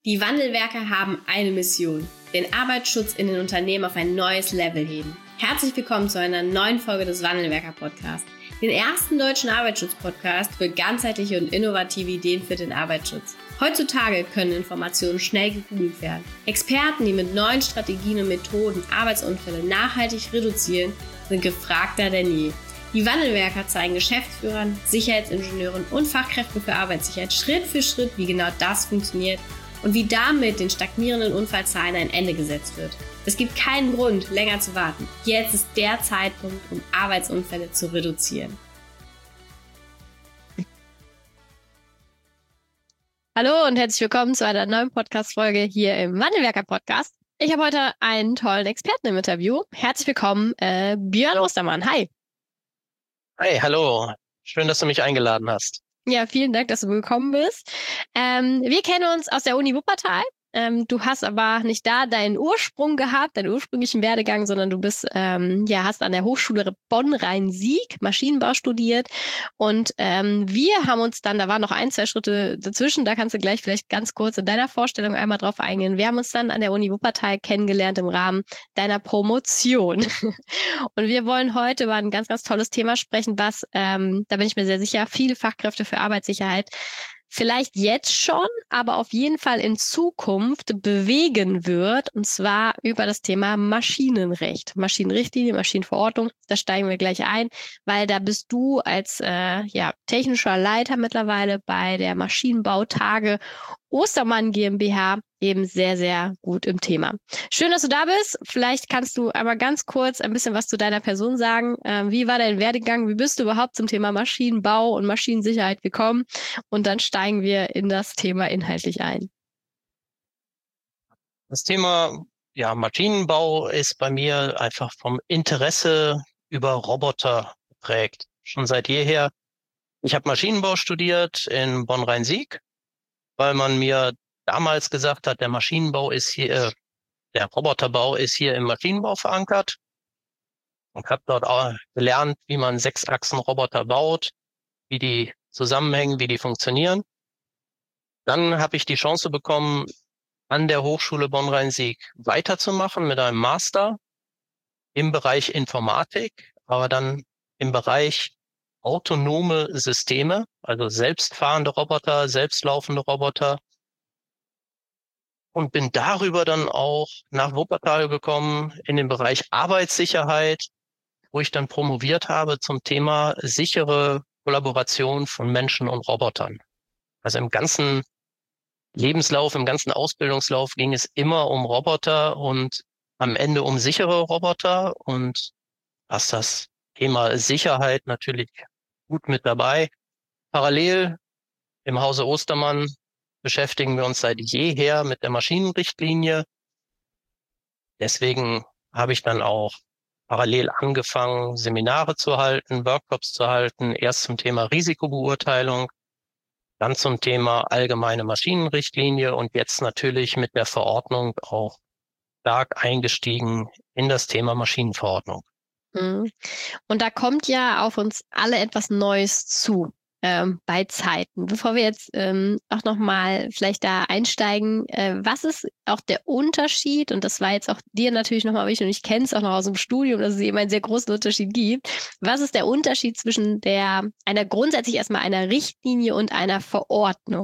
Die Wandelwerker haben eine Mission: den Arbeitsschutz in den Unternehmen auf ein neues Level heben. Herzlich willkommen zu einer neuen Folge des Wandelwerker-Podcasts, den ersten deutschen Arbeitsschutz-Podcast für ganzheitliche und innovative Ideen für den Arbeitsschutz. Heutzutage können Informationen schnell gegoogelt werden. Experten, die mit neuen Strategien und Methoden Arbeitsunfälle nachhaltig reduzieren, sind gefragter denn je. Die Wandelwerker zeigen Geschäftsführern, Sicherheitsingenieuren und Fachkräften für Arbeitssicherheit Schritt für Schritt, wie genau das funktioniert und wie damit den stagnierenden Unfallzahlen ein Ende gesetzt wird. Es gibt keinen Grund, länger zu warten. Jetzt ist der Zeitpunkt, um Arbeitsunfälle zu reduzieren. Hallo und herzlich willkommen zu einer neuen Podcast-Folge hier im Wandelwerker-Podcast. Ich habe heute einen tollen Experten im Interview. Herzlich willkommen, Björn Ostermann. Hi. Hey, hallo. Schön, dass du mich eingeladen hast. Ja, vielen Dank, dass du gekommen bist. Wir kennen uns aus der Uni Wuppertal. Du hast aber nicht da deinen Ursprung gehabt, deinen ursprünglichen Werdegang, sondern du bist, hast an der Hochschule Bonn-Rhein-Sieg Maschinenbau studiert. Und wir haben uns dann, da waren noch 1, 2 Schritte dazwischen, da kannst du gleich vielleicht ganz kurz in deiner Vorstellung einmal drauf eingehen. Wir haben uns dann an der Uni Wuppertal kennengelernt im Rahmen deiner Promotion. Und wir wollen heute über ein ganz, ganz tolles Thema sprechen, was, da bin ich mir sehr sicher, viele Fachkräfte für Arbeitssicherheit vielleicht jetzt schon, aber auf jeden Fall in Zukunft bewegen wird, und zwar über das Thema Maschinenrecht. Maschinenrichtlinie, Maschinenverordnung, da steigen wir gleich ein, weil da bist du als technischer Leiter mittlerweile bei der Maschinenbautage Ostermann GmbH eben sehr, sehr gut im Thema. Schön, dass du da bist. Vielleicht kannst du einmal ganz kurz ein bisschen was zu deiner Person sagen. Wie war dein Werdegang? Wie bist du überhaupt zum Thema Maschinenbau und Maschinensicherheit gekommen? Und dann steigen wir in das Thema inhaltlich ein. Das Thema Maschinenbau ist bei mir einfach vom Interesse über Roboter geprägt. Schon seit jeher. Ich habe Maschinenbau studiert in Bonn-Rhein-Sieg, weil man mir damals gesagt hat, der Roboterbau ist hier im Maschinenbau verankert. Und habe dort auch gelernt, wie man 6-Achsen-Roboter baut, wie die zusammenhängen, wie die funktionieren. Dann habe ich die Chance bekommen, an der Hochschule Bonn-Rhein-Sieg weiterzumachen mit einem Master im Bereich Informatik, aber dann im Bereich autonome Systeme, also selbstfahrende Roboter, selbstlaufende Roboter. Und bin darüber dann auch nach Wuppertal gekommen in den Bereich Arbeitssicherheit, wo ich dann promoviert habe zum Thema sichere Kollaboration von Menschen und Robotern. Also im ganzen Lebenslauf, im ganzen Ausbildungslauf ging es immer um Roboter und am Ende um sichere Roboter, und was das Thema Sicherheit natürlich gut mit dabei. Parallel im Hause Ostermann beschäftigen wir uns seit jeher mit der Maschinenrichtlinie. Deswegen habe ich dann auch parallel angefangen, Seminare zu halten, Workshops zu halten, erst zum Thema Risikobeurteilung, dann zum Thema allgemeine Maschinenrichtlinie und jetzt natürlich mit der Verordnung auch stark eingestiegen in das Thema Maschinenverordnung. Und da kommt ja auf uns alle etwas Neues zu. Bei Zeiten. Bevor wir jetzt auch nochmal vielleicht da einsteigen, was ist auch der Unterschied, und das war jetzt auch dir natürlich nochmal wichtig, und ich kenne es auch noch aus dem Studium, dass es eben einen sehr großen Unterschied gibt. Was ist der Unterschied zwischen grundsätzlich erstmal einer Richtlinie und einer Verordnung?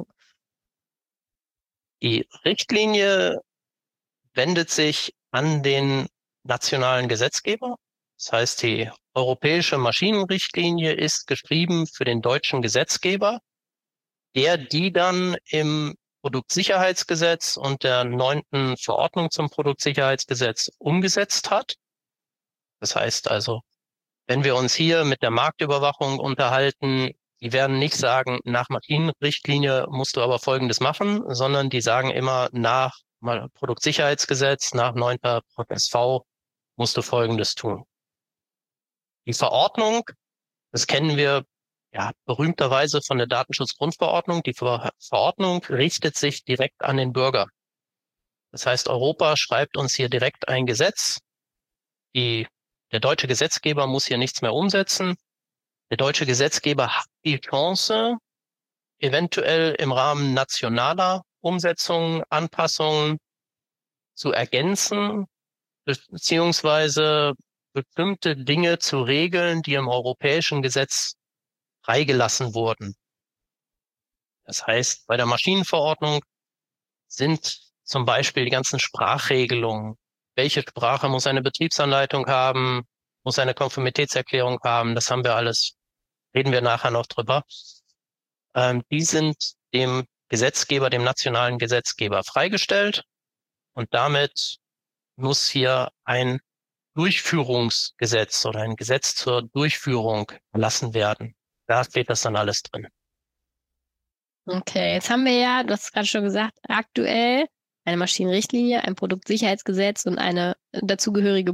Die Richtlinie wendet sich an den nationalen Gesetzgeber. Das heißt, die europäische Maschinenrichtlinie ist geschrieben für den deutschen Gesetzgeber, der die dann im Produktsicherheitsgesetz und der 9. Verordnung zum Produktsicherheitsgesetz umgesetzt hat. Das heißt also, wenn wir uns hier mit der Marktüberwachung unterhalten, die werden nicht sagen, nach Maschinenrichtlinie musst du aber Folgendes machen, sondern die sagen immer, nach Produktsicherheitsgesetz, nach 9. SV musst du Folgendes tun. Die Verordnung, das kennen wir berühmterweise von der Datenschutzgrundverordnung. Die Verordnung richtet sich direkt an den Bürger. Das heißt, Europa schreibt uns hier direkt ein Gesetz. Der deutsche Gesetzgeber muss hier nichts mehr umsetzen. Der deutsche Gesetzgeber hat die Chance, eventuell im Rahmen nationaler Umsetzungen, Anpassungen zu ergänzen, beziehungsweise bestimmte Dinge zu regeln, die im europäischen Gesetz freigelassen wurden. Das heißt, bei der Maschinenverordnung sind zum Beispiel die ganzen Sprachregelungen. Welche Sprache muss eine Betriebsanleitung haben, muss eine Konformitätserklärung haben, das haben wir alles, reden wir nachher noch drüber. Die sind dem Gesetzgeber, dem nationalen Gesetzgeber freigestellt und damit muss hier ein Durchführungsgesetz oder ein Gesetz zur Durchführung erlassen werden. Da steht das dann alles drin. Okay, jetzt haben wir ja, du hast es gerade schon gesagt, aktuell eine Maschinenrichtlinie, ein Produktsicherheitsgesetz und eine dazugehörige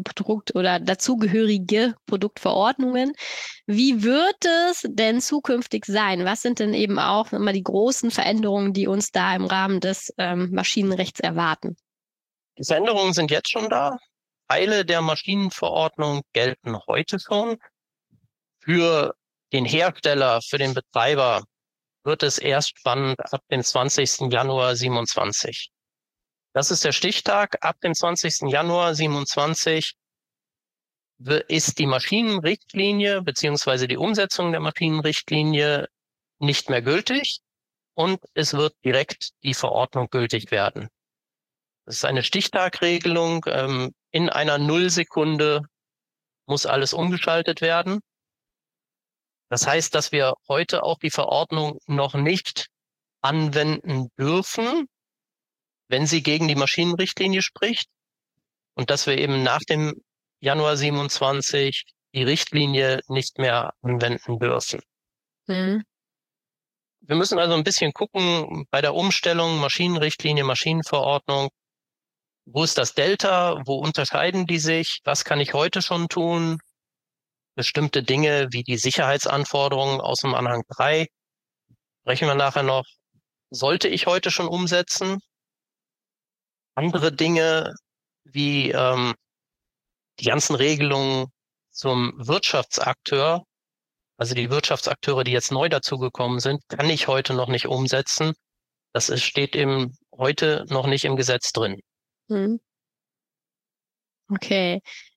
Produktverordnungen. Wie wird es denn zukünftig sein? Was sind denn eben auch immer die großen Veränderungen, die uns da im Rahmen des Maschinenrechts erwarten? Die Veränderungen sind jetzt schon da. Teile der Maschinenverordnung gelten heute schon. Für den Hersteller, für den Betreiber wird es erst spannend ab dem 20. Januar 27. Das ist der Stichtag. Ab dem 20. Januar 27 ist die Maschinenrichtlinie beziehungsweise die Umsetzung der Maschinenrichtlinie nicht mehr gültig und es wird direkt die Verordnung gültig werden. Das ist eine Stichtagregelung. In einer Nullsekunde muss alles umgeschaltet werden. Das heißt, dass wir heute auch die Verordnung noch nicht anwenden dürfen, wenn sie gegen die Maschinenrichtlinie spricht und dass wir eben nach dem Januar 27 die Richtlinie nicht mehr anwenden dürfen. Mhm. Wir müssen also ein bisschen gucken bei der Umstellung Maschinenrichtlinie, Maschinenverordnung. Wo ist das Delta? Wo unterscheiden die sich? Was kann ich heute schon tun? Bestimmte Dinge wie die Sicherheitsanforderungen aus dem Anhang 3, sprechen wir nachher noch, sollte ich heute schon umsetzen. Andere Dinge wie die ganzen Regelungen zum Wirtschaftsakteur, also die Wirtschaftsakteure, die jetzt neu dazugekommen sind, kann ich heute noch nicht umsetzen. Das steht eben heute noch nicht im Gesetz drin. Mhm. Okay.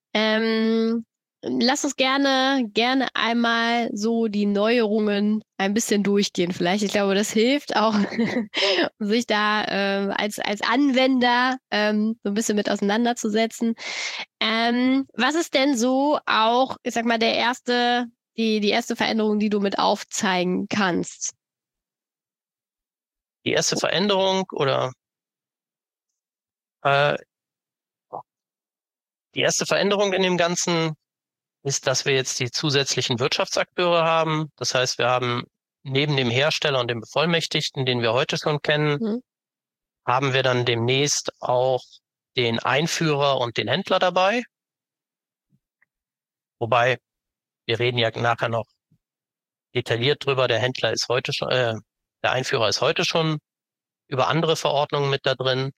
Lass uns gerne einmal so die Neuerungen ein bisschen durchgehen. Vielleicht, ich glaube, das hilft auch, um sich da als Anwender so ein bisschen mit auseinanderzusetzen. Was ist denn so auch, ich sag mal, die erste Veränderung, die du mit aufzeigen kannst? Die erste Veränderung oder die erste Veränderung in dem Ganzen ist, dass wir jetzt die zusätzlichen Wirtschaftsakteure haben. Das heißt, wir haben neben dem Hersteller und dem Bevollmächtigten, den wir heute schon kennen, haben wir dann demnächst auch den Einführer und den Händler dabei. Wobei, wir reden ja nachher noch detailliert drüber. Der Händler ist heute schon, der Einführer ist heute schon über andere Verordnungen mit da drin.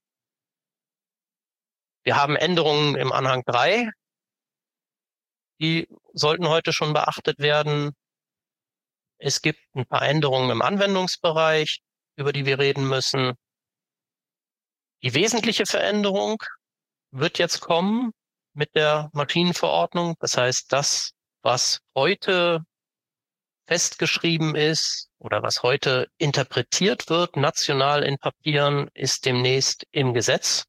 Wir haben Änderungen im Anhang 3. Die sollten heute schon beachtet werden. Es gibt ein paar Änderungen im Anwendungsbereich, über die wir reden müssen. Die wesentliche Veränderung wird jetzt kommen mit der Maschinenverordnung. Das heißt, das, was heute festgeschrieben ist oder was heute interpretiert wird, national in Papieren, ist demnächst im Gesetz.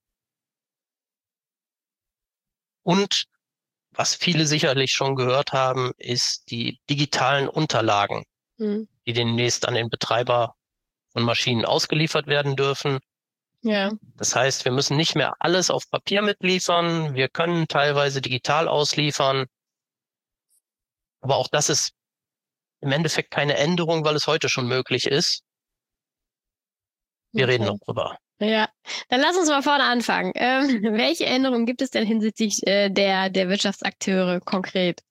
Und was viele sicherlich schon gehört haben, ist die digitalen Unterlagen, die demnächst an den Betreiber von Maschinen ausgeliefert werden dürfen. Ja. Das heißt, wir müssen nicht mehr alles auf Papier mitliefern. Wir können teilweise digital ausliefern. Aber auch das ist im Endeffekt keine Änderung, weil es heute schon möglich ist. Wir reden noch drüber. Ja, dann lass uns mal vorne anfangen. Welche Änderungen gibt es denn hinsichtlich der Wirtschaftsakteure konkret?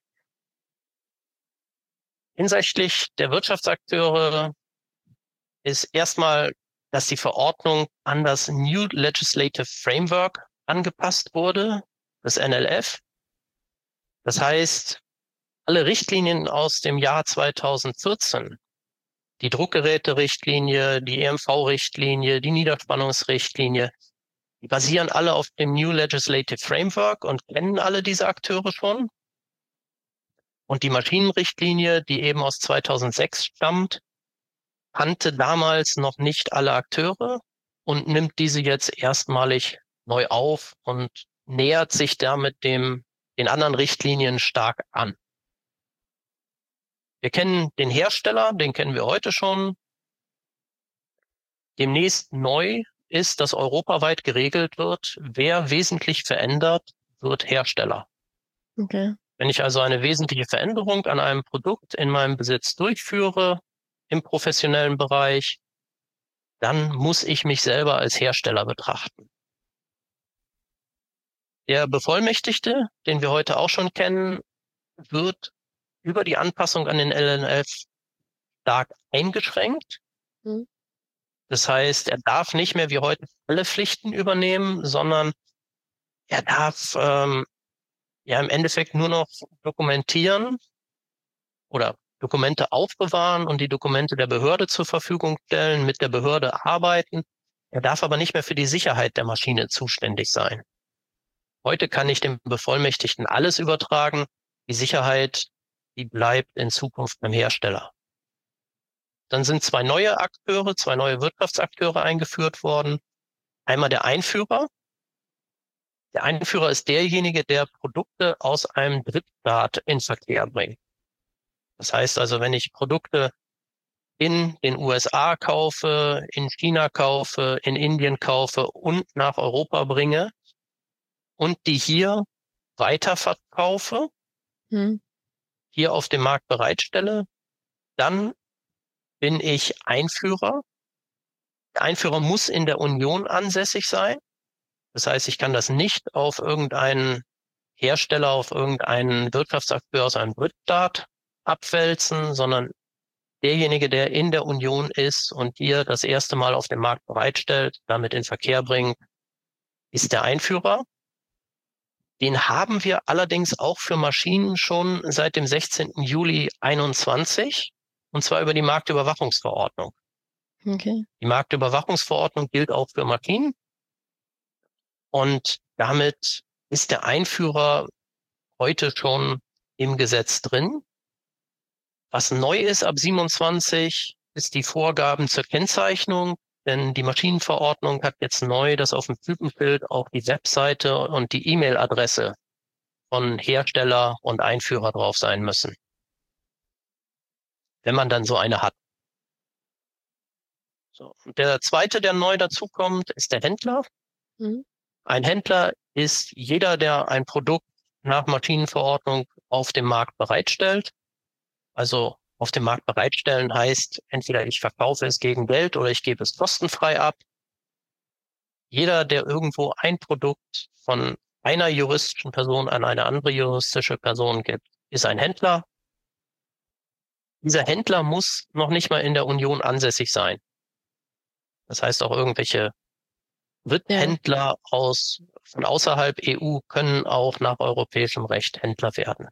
Hinsichtlich der Wirtschaftsakteure ist erstmal, dass die Verordnung an das New Legislative Framework angepasst wurde, das NLF. Das heißt, alle Richtlinien aus dem Jahr 2014 die Druckgeräte-Richtlinie, die EMV-Richtlinie, die Niederspannungsrichtlinie, die basieren alle auf dem New Legislative Framework und kennen alle diese Akteure schon. Und die Maschinenrichtlinie, die eben aus 2006 stammt, kannte damals noch nicht alle Akteure und nimmt diese jetzt erstmalig neu auf und nähert sich damit den anderen Richtlinien stark an. Wir kennen den Hersteller, den kennen wir heute schon. Demnächst neu ist, dass europaweit geregelt wird, wer wesentlich verändert, wird Hersteller. Okay. Wenn ich also eine wesentliche Veränderung an einem Produkt in meinem Besitz durchführe, im professionellen Bereich, dann muss ich mich selber als Hersteller betrachten. Der Bevollmächtigte, den wir heute auch schon kennen, wird über die Anpassung an den LNF stark eingeschränkt. Das heißt, er darf nicht mehr wie heute alle Pflichten übernehmen, sondern er darf im Endeffekt nur noch dokumentieren oder Dokumente aufbewahren und die Dokumente der Behörde zur Verfügung stellen, mit der Behörde arbeiten. Er darf aber nicht mehr für die Sicherheit der Maschine zuständig sein. Heute kann ich dem Bevollmächtigten alles übertragen. Die Sicherheit, die bleibt in Zukunft beim Hersteller. Dann sind zwei neue Wirtschaftsakteure eingeführt worden. Einmal der Einführer. Der Einführer ist derjenige, der Produkte aus einem Drittstaat in Verkehr bringt. Das heißt also, wenn ich Produkte in den USA kaufe, in China kaufe, in Indien kaufe und nach Europa bringe und die hier weiterverkaufe, hier auf dem Markt bereitstelle, dann bin ich Einführer. Der Einführer muss in der Union ansässig sein. Das heißt, ich kann das nicht auf irgendeinen Hersteller, auf irgendeinen Wirtschaftsakteur aus einem Drittstaat abwälzen, sondern derjenige, der in der Union ist und hier das erste Mal auf dem Markt bereitstellt, damit in Verkehr bringt, ist der Einführer. Den haben wir allerdings auch für Maschinen schon seit dem 16. Juli 21, und zwar über die Marktüberwachungsverordnung. Okay. Die Marktüberwachungsverordnung gilt auch für Maschinen. Und damit ist der Einführer heute schon im Gesetz drin. Was neu ist ab 27, ist die Vorgaben zur Kennzeichnung, denn die Maschinenverordnung hat jetzt neu, dass auf dem Typenschild auch die Webseite und die E-Mail-Adresse von Hersteller und Einführer drauf sein müssen, wenn man dann so eine hat. So. Und der zweite, der neu dazukommt, ist der Händler. Ein Händler ist jeder, der ein Produkt nach Maschinenverordnung auf dem Markt bereitstellt. Also auf dem Markt bereitstellen heißt, entweder ich verkaufe es gegen Geld oder ich gebe es kostenfrei ab. Jeder, der irgendwo ein Produkt von einer juristischen Person an eine andere juristische Person gibt, ist ein Händler. Dieser Händler muss noch nicht mal in der Union ansässig sein. Das heißt, auch irgendwelche Dritthändler von außerhalb EU können auch nach europäischem Recht Händler werden.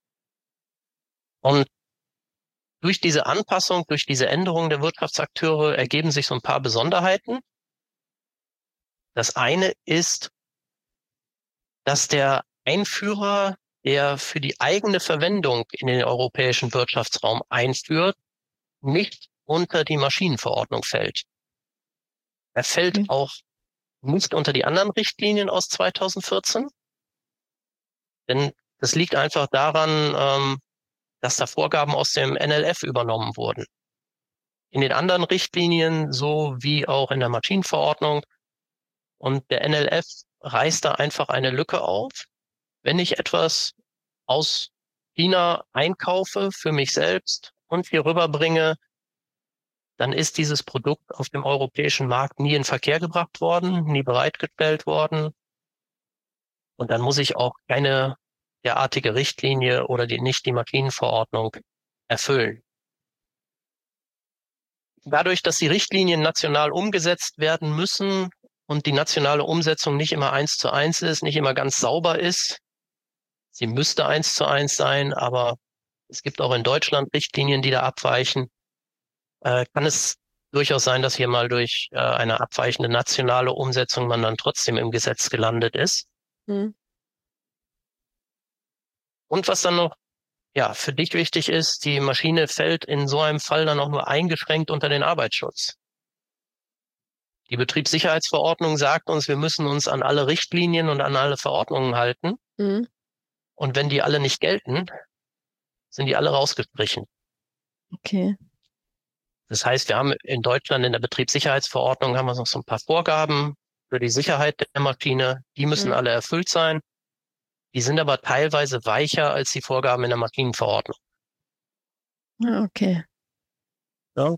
Und durch diese Anpassung, durch diese Änderung der Wirtschaftsakteure ergeben sich so ein paar Besonderheiten. Das eine ist, dass der Einführer, der für die eigene Verwendung in den europäischen Wirtschaftsraum einführt, nicht unter die Maschinenverordnung fällt. Er fällt auch nicht unter die anderen Richtlinien aus 2014, denn das liegt einfach daran, dass da Vorgaben aus dem NLF übernommen wurden. In den anderen Richtlinien, so wie auch in der Maschinenverordnung. Und der NLF reißt da einfach eine Lücke auf. Wenn ich etwas aus China einkaufe für mich selbst und hier rüberbringe, dann ist dieses Produkt auf dem europäischen Markt nie in Verkehr gebracht worden, nie bereitgestellt worden. Und dann muss ich auch keine derartige Richtlinie oder die Maschinenverordnung erfüllen. Dadurch, dass die Richtlinien national umgesetzt werden müssen und die nationale Umsetzung nicht immer 1:1 ist, nicht immer ganz sauber ist, sie müsste 1:1 sein, aber es gibt auch in Deutschland Richtlinien, die da abweichen, kann es durchaus sein, dass hier mal durch eine abweichende nationale Umsetzung man dann trotzdem im Gesetz gelandet ist. Mhm. Und was dann noch für dich wichtig ist, die Maschine fällt in so einem Fall dann auch nur eingeschränkt unter den Arbeitsschutz. Die Betriebssicherheitsverordnung sagt uns, wir müssen uns an alle Richtlinien und an alle Verordnungen halten. Mhm. Und wenn die alle nicht gelten, sind die alle rausgestrichen. Okay. Das heißt, wir haben in Deutschland in der Betriebssicherheitsverordnung haben wir noch so ein paar Vorgaben für die Sicherheit der Maschine. Die müssen alle erfüllt sein. Die sind aber teilweise weicher als die Vorgaben in der Maschinenverordnung. Okay. Ja.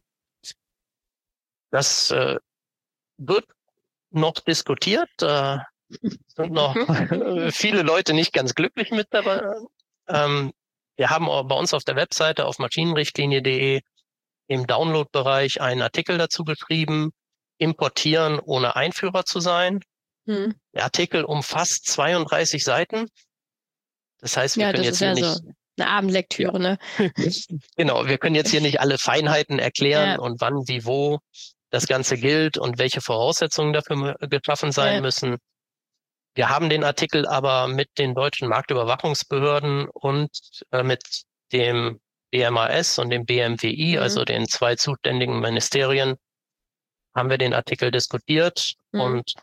Das wird noch diskutiert. Sind noch viele Leute nicht ganz glücklich mit dabei. Wir haben bei uns auf der Webseite auf maschinenrichtlinie.de im Download-Bereich einen Artikel dazu geschrieben, importieren ohne Einführer zu sein. Der Artikel umfasst 32 Seiten. Das heißt, wir können jetzt hier nicht so eine Abendlektüre, ne? Genau, wir können jetzt hier nicht alle Feinheiten erklären und wann, wie, wo das Ganze gilt und welche Voraussetzungen dafür geschaffen sein müssen. Wir haben den Artikel aber mit den deutschen Marktüberwachungsbehörden und mit dem BMAS und dem BMWI, also den 2 zuständigen Ministerien, haben wir den Artikel diskutiert. Und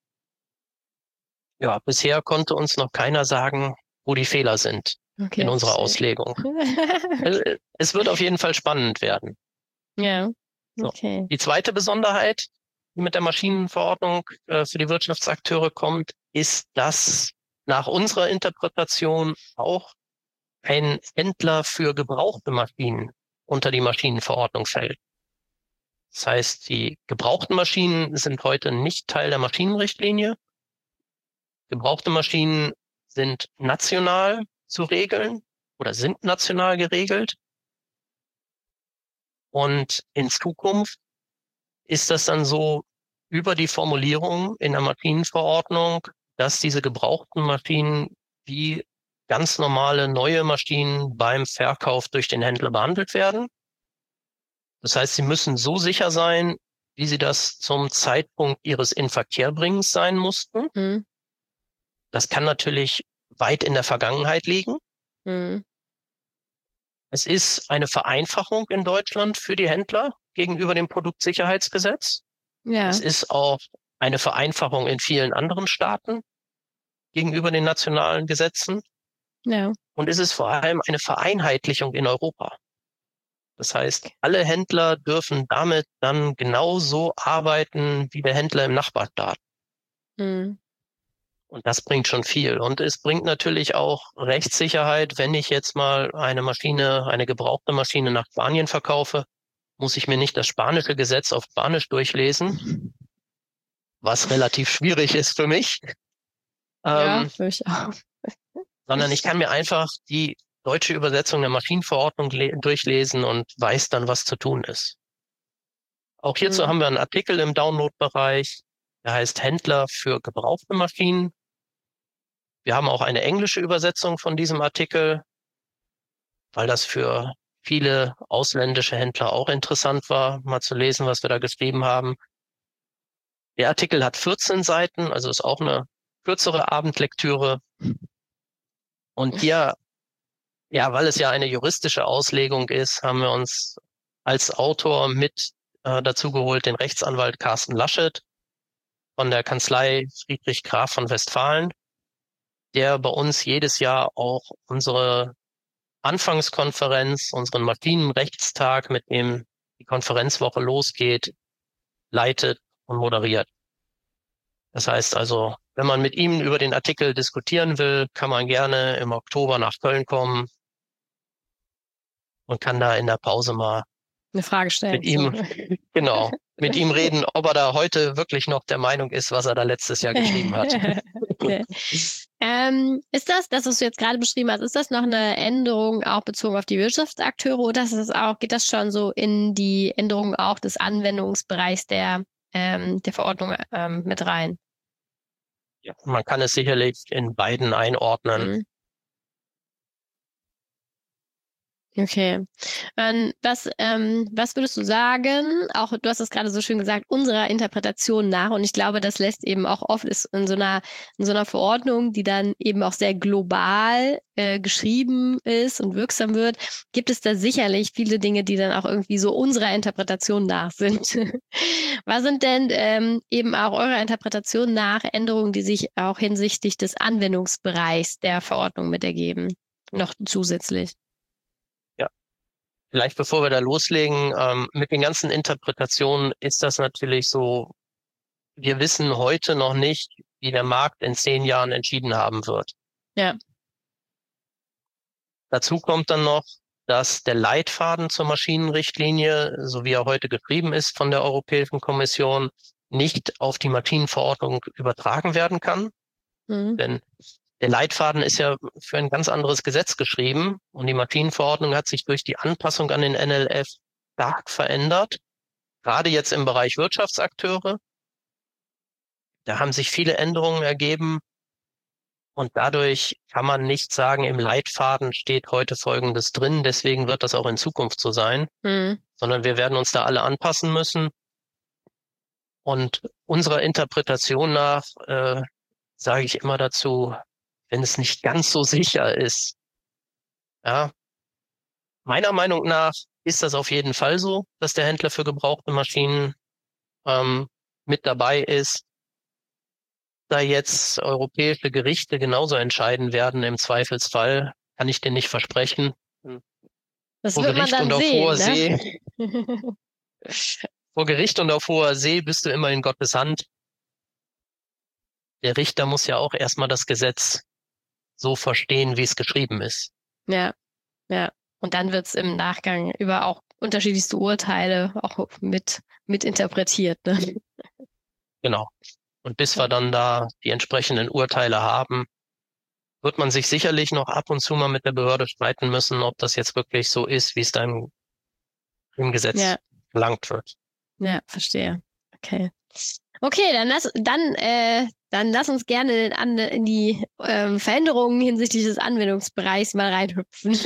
bisher konnte uns noch keiner sagen, wo die Fehler sind in unserer Auslegung. Es wird auf jeden Fall spannend werden. Ja, okay. So. Die zweite Besonderheit, die mit der Maschinenverordnung für die Wirtschaftsakteure kommt, ist, dass nach unserer Interpretation auch ein Händler für gebrauchte Maschinen unter die Maschinenverordnung fällt. Das heißt, die gebrauchten Maschinen sind heute nicht Teil der Maschinenrichtlinie. Gebrauchte Maschinen sind national zu regeln oder sind national geregelt. Und in Zukunft ist das dann so über die Formulierung in der Maschinenverordnung, dass diese gebrauchten Maschinen wie ganz normale neue Maschinen beim Verkauf durch den Händler behandelt werden. Das heißt, sie müssen so sicher sein, wie sie das zum Zeitpunkt ihres Inverkehrbringens sein mussten. Das kann natürlich weit in der Vergangenheit liegen. Es ist eine Vereinfachung in Deutschland für die Händler gegenüber dem Produktsicherheitsgesetz. Es ist auch eine Vereinfachung in vielen anderen Staaten gegenüber den nationalen Gesetzen. Und es ist vor allem eine Vereinheitlichung in Europa. Das heißt, alle Händler dürfen damit dann genauso arbeiten wie der Händler im Nachbarstaat. Und das bringt schon viel. Und es bringt natürlich auch Rechtssicherheit. Wenn ich jetzt mal eine gebrauchte Maschine nach Spanien verkaufe, muss ich mir nicht das spanische Gesetz auf Spanisch durchlesen, was relativ schwierig ist für mich. Für mich auch. Sondern ich kann mir einfach die deutsche Übersetzung der Maschinenverordnung durchlesen und weiß dann, was zu tun ist. Auch hierzu haben wir einen Artikel im Download-Bereich, der heißt Händler für gebrauchte Maschinen. Wir haben auch eine englische Übersetzung von diesem Artikel, weil das für viele ausländische Händler auch interessant war, mal zu lesen, was wir da geschrieben haben. Der Artikel hat 14 Seiten, also ist auch eine kürzere Abendlektüre. Und hier, weil es ja eine juristische Auslegung ist, haben wir uns als Autor mit dazu geholt den Rechtsanwalt Carsten Laschet von der Kanzlei Friedrich Graf von Westphalen, der bei uns jedes Jahr auch unsere Anfangskonferenz, unseren Maschinenrechtstag, mit dem die Konferenzwoche losgeht, leitet und moderiert. Das heißt also, wenn man mit ihm über den Artikel diskutieren will, kann man gerne im Oktober nach Köln kommen und kann da in der Pause mal eine Frage stellen. Mit ihm, genau, mit ihm reden, ob er da heute wirklich noch der Meinung ist, was er da letztes Jahr geschrieben hat. Okay. Ist das, was du jetzt gerade beschrieben hast, ist das noch eine Änderung auch bezogen auf die Wirtschaftsakteure oder geht das schon so in die Änderung auch des Anwendungsbereichs der Verordnung mit rein? Ja, man kann es sicherlich in beiden einordnen. Okay. Was würdest du sagen, auch du hast es gerade so schön gesagt, unserer Interpretation nach, und ich glaube, das lässt eben auch oft ist in so einer Verordnung, die dann eben auch sehr global geschrieben ist und wirksam wird, gibt es da sicherlich viele Dinge, die dann auch irgendwie so unserer Interpretation nach sind. Was sind denn eben auch eurer Interpretation nach Änderungen, die sich auch hinsichtlich des Anwendungsbereichs der Verordnung mit ergeben? Noch zusätzlich. Ja, vielleicht bevor wir da loslegen, mit den ganzen Interpretationen ist das natürlich so, wir wissen heute noch nicht, wie der Markt in 10 Jahren entschieden haben wird. Ja. Dazu kommt dann noch, dass der Leitfaden zur Maschinenrichtlinie, so wie er heute geschrieben ist von der Europäischen Kommission, nicht auf die Maschinenverordnung übertragen werden kann. Mhm. Denn der Leitfaden ist ja für ein ganz anderes Gesetz geschrieben und die Maschinenverordnung hat sich durch die Anpassung an den NLF stark verändert. Gerade jetzt im Bereich Wirtschaftsakteure. Da haben sich viele Änderungen ergeben und dadurch kann man nicht sagen, im Leitfaden steht heute Folgendes drin, deswegen wird das auch in Zukunft so sein, sondern wir werden uns da alle anpassen müssen. Und unserer Interpretation nach sage ich immer dazu, wenn es nicht ganz so sicher ist, ja, meiner Meinung nach ist das auf jeden Fall so, dass der Händler für gebrauchte Maschinen mit dabei ist. Da jetzt europäische Gerichte genauso entscheiden werden im Zweifelsfall, kann ich dir nicht versprechen. Das Vor wird man Gericht und dann auf hoher sehen, See, ne? vor Gericht und auf hoher See bist du immer in Gottes Hand. Der Richter muss ja auch erstmal das Gesetz so verstehen, wie es geschrieben ist. Ja, ja. Und dann wird es im Nachgang über auch unterschiedlichste Urteile auch mit interpretiert, ne? Genau. Und bis wir dann da die entsprechenden Urteile haben, wird man sich sicherlich noch ab und zu mal mit der Behörde streiten müssen, ob das jetzt wirklich so ist, wie es da im Gesetz verlangt wird. Ja, verstehe. Okay. Okay, dann lass uns gerne in die Veränderungen hinsichtlich des Anwendungsbereichs mal reinhüpfen.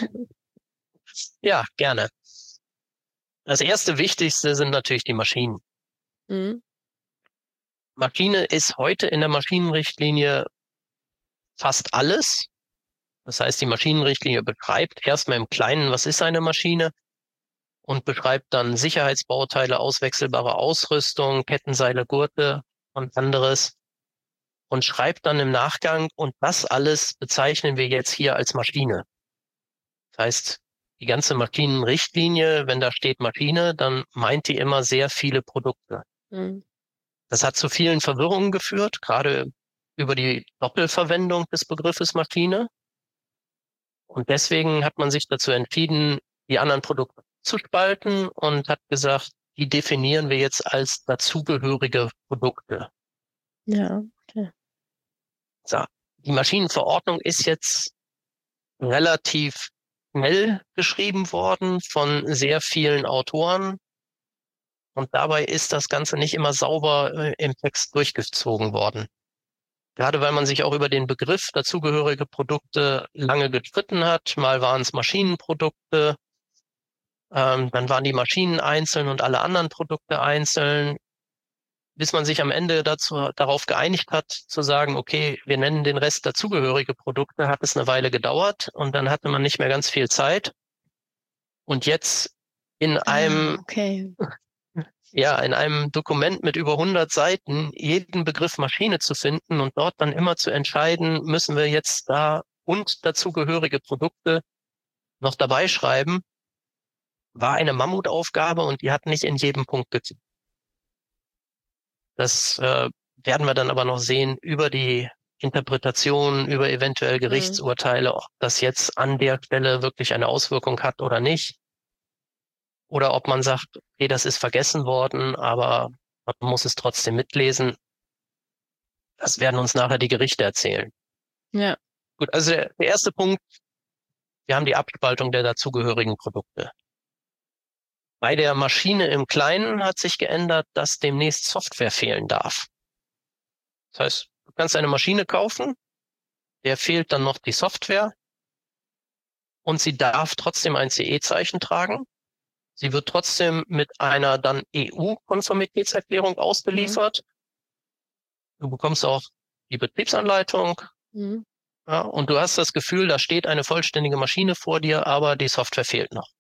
Ja, gerne. Das erste Wichtigste sind natürlich die Maschinen. Mhm. Maschine ist heute in der Maschinenrichtlinie fast alles. Das heißt, die Maschinenrichtlinie beschreibt erstmal im Kleinen, was ist eine Maschine, und beschreibt dann Sicherheitsbauteile, auswechselbare Ausrüstung, Kettenseile, Gurte und anderes und schreibt dann im Nachgang, und das alles bezeichnen wir jetzt hier als Maschine. Das heißt, die ganze Maschinenrichtlinie, wenn da steht Maschine, dann meint die immer sehr viele Produkte. Mhm. Das hat zu vielen Verwirrungen geführt, gerade über die Doppelverwendung des Begriffes Maschine. Und deswegen hat man sich dazu entschieden, die anderen Produkte zu spalten und hat gesagt, die definieren wir jetzt als dazugehörige Produkte. Ja, okay. So, die Maschinenverordnung ist jetzt relativ schnell geschrieben worden von sehr vielen Autoren. Und dabei ist das Ganze nicht immer sauber im Text durchgezogen worden. Gerade weil man sich auch über den Begriff dazugehörige Produkte lange gestritten hat. Mal waren es Maschinenprodukte, dann waren die Maschinen einzeln und alle anderen Produkte einzeln, bis man sich am Ende darauf geeinigt hat, zu sagen, okay, wir nennen den Rest dazugehörige Produkte, hat es eine Weile gedauert und dann hatte man nicht mehr ganz viel Zeit. Und jetzt in einem okay. ja, in einem Dokument mit über 100 Seiten jeden Begriff Maschine zu finden und dort dann immer zu entscheiden, müssen wir jetzt da und dazugehörige Produkte noch dabei schreiben, war eine Mammutaufgabe und die hat nicht in jedem Punkt geklappt. Das werden wir dann aber noch sehen über die Interpretation, über eventuell Gerichtsurteile, ob das jetzt an der Stelle wirklich eine Auswirkung hat oder nicht. Oder ob man sagt, okay, das ist vergessen worden, aber man muss es trotzdem mitlesen. Das werden uns nachher die Gerichte erzählen. Ja. Gut, also der erste Punkt, wir haben die Abspaltung der dazugehörigen Produkte. Bei der Maschine im Kleinen hat sich geändert, dass demnächst Software fehlen darf. Das heißt, du kannst eine Maschine kaufen, der fehlt dann noch die Software und sie darf trotzdem ein CE-Zeichen tragen. Sie wird trotzdem mit einer dann EU-Konformitätserklärung ausgeliefert. Du bekommst auch die Betriebsanleitung. Ja, und du hast das Gefühl, da steht eine vollständige Maschine vor dir, aber die Software fehlt noch.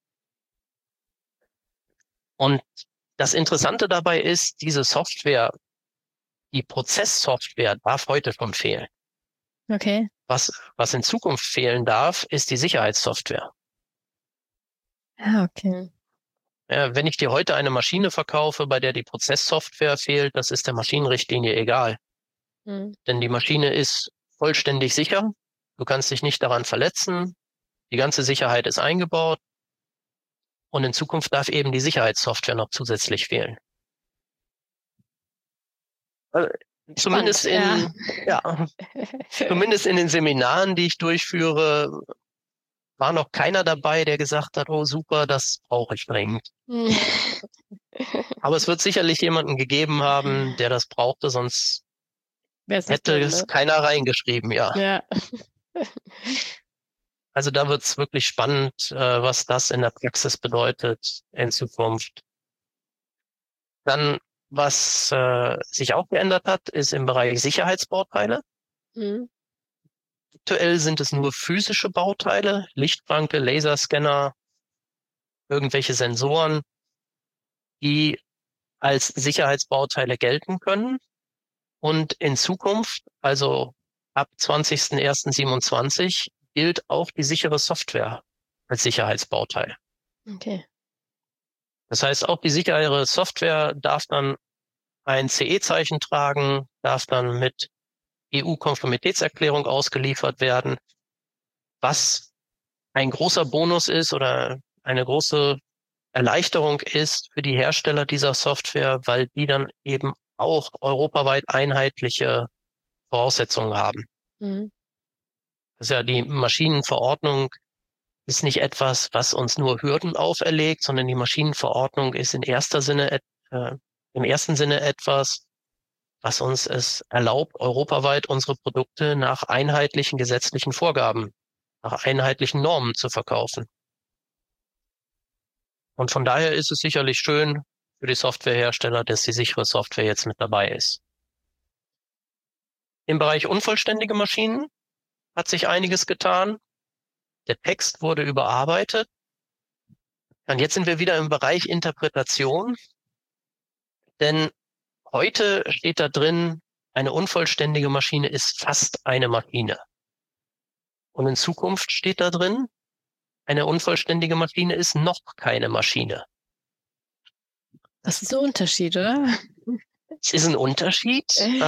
Und das Interessante dabei ist, diese Software, die Prozesssoftware darf heute schon fehlen. Okay. Was in Zukunft fehlen darf, ist die Sicherheitssoftware. Ah, okay. Ja, wenn ich dir heute eine Maschine verkaufe, bei der die Prozesssoftware fehlt, das ist der Maschinenrichtlinie egal. Denn die Maschine ist vollständig sicher. Du kannst dich nicht daran verletzen. Die ganze Sicherheit ist eingebaut. Und in Zukunft darf eben die Sicherheitssoftware noch zusätzlich fehlen. Also, zumindest zumindest in den Seminaren, die ich durchführe, war noch keiner dabei, der gesagt hat, oh super, das brauche ich dringend. Aber es wird sicherlich jemanden gegeben haben, der das brauchte, sonst hätte es keiner reingeschrieben, ja. Also da wird es wirklich spannend, was das in der Praxis bedeutet in Zukunft. Dann, was sich auch geändert hat, ist im Bereich Sicherheitsbauteile. Aktuell sind es nur physische Bauteile, Lichtschranke, Laserscanner, irgendwelche Sensoren, die als Sicherheitsbauteile gelten können. Und in Zukunft, also ab 20.01.27, gilt auch die sichere Software als Sicherheitsbauteil. Okay. Das heißt, auch die sichere Software darf dann ein CE-Zeichen tragen, darf dann mit EU-Konformitätserklärung ausgeliefert werden, was ein großer Bonus ist oder eine große Erleichterung ist für die Hersteller dieser Software, weil die dann eben auch europaweit einheitliche Voraussetzungen haben. Das ist ja die Maschinenverordnung ist nicht etwas, was uns nur Hürden auferlegt, sondern die Maschinenverordnung ist im ersten Sinne etwas, was uns es erlaubt, europaweit unsere Produkte nach einheitlichen gesetzlichen Vorgaben, nach einheitlichen Normen zu verkaufen. Und von daher ist es sicherlich schön für die Softwarehersteller, dass die sichere Software jetzt mit dabei ist. Im Bereich unvollständige Maschinen hat sich einiges getan. Der Text wurde überarbeitet. Und jetzt sind wir wieder im Bereich Interpretation. Denn heute steht da drin, eine unvollständige Maschine ist fast eine Maschine. Und in Zukunft steht da drin, eine unvollständige Maschine ist noch keine Maschine. Das ist ein Unterschied, oder? Es ist ein Unterschied.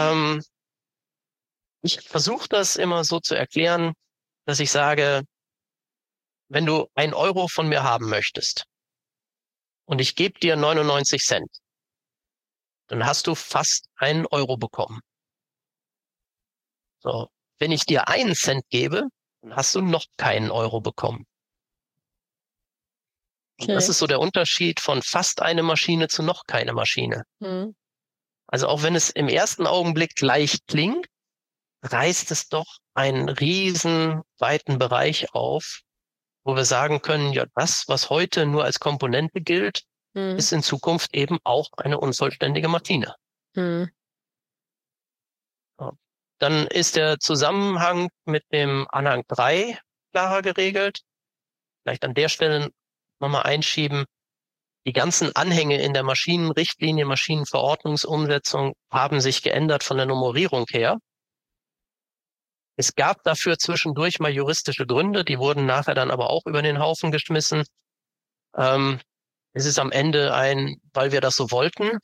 Ich versuche das immer so zu erklären, dass ich sage, wenn du 1 Euro von mir haben möchtest und ich gebe dir 99 Cent, dann hast du fast 1 Euro bekommen. So, wenn ich dir 1 Cent gebe, dann hast du noch keinen Euro bekommen. Okay. Das ist so der Unterschied von fast eine Maschine zu noch keine Maschine. Also auch wenn es im ersten Augenblick gleich klingt, reißt es doch einen riesen weiten Bereich auf, wo wir sagen können, ja, das, was heute nur als Komponente gilt, ist in Zukunft eben auch eine unvollständige Maschine. Dann ist der Zusammenhang mit dem Anhang 3 klarer geregelt. Vielleicht an der Stelle nochmal einschieben. Die ganzen Anhänge in der Maschinenrichtlinie, Maschinenverordnungsumsetzung haben sich geändert von der Nummerierung her. Es gab dafür zwischendurch mal juristische Gründe, die wurden nachher dann aber auch über den Haufen geschmissen. Es ist am Ende weil wir das so wollten.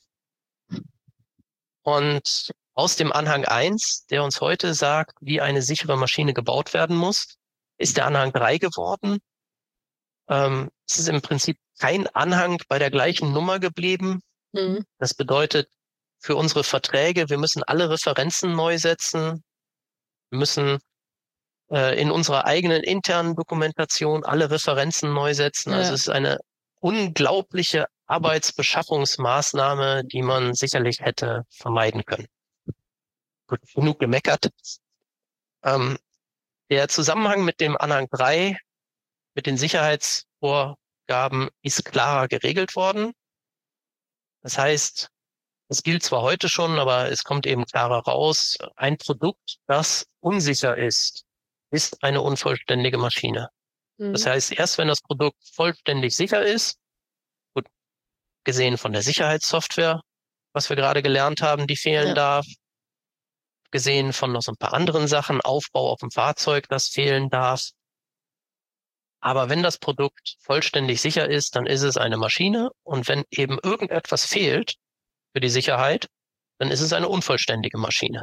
Und aus dem Anhang 1, der uns heute sagt, wie eine sichere Maschine gebaut werden muss, ist der Anhang 3 geworden. Es ist im Prinzip kein Anhang bei der gleichen Nummer geblieben. Das bedeutet, für unsere Verträge, wir müssen alle Referenzen neu setzen. Wir müssen in unserer eigenen internen Dokumentation alle Referenzen neu setzen. Ja. Also es ist eine unglaubliche Arbeitsbeschaffungsmaßnahme, die man sicherlich hätte vermeiden können. Gut, genug gemeckert. Der Zusammenhang mit dem Anhang 3 mit den Sicherheitsvorgaben ist klarer geregelt worden. Das heißt, es gilt zwar heute schon, aber es kommt eben klarer raus, ein Produkt, das unsicher ist eine unvollständige Maschine. Das heißt, erst wenn das Produkt vollständig sicher ist, gut, gesehen von der Sicherheitssoftware, was wir gerade gelernt haben, die fehlen darf, gesehen von noch so ein paar anderen Sachen, Aufbau auf dem Fahrzeug, das fehlen darf. Aber wenn das Produkt vollständig sicher ist, dann ist es eine Maschine. Und wenn eben irgendetwas fehlt für die Sicherheit, dann ist es eine unvollständige Maschine.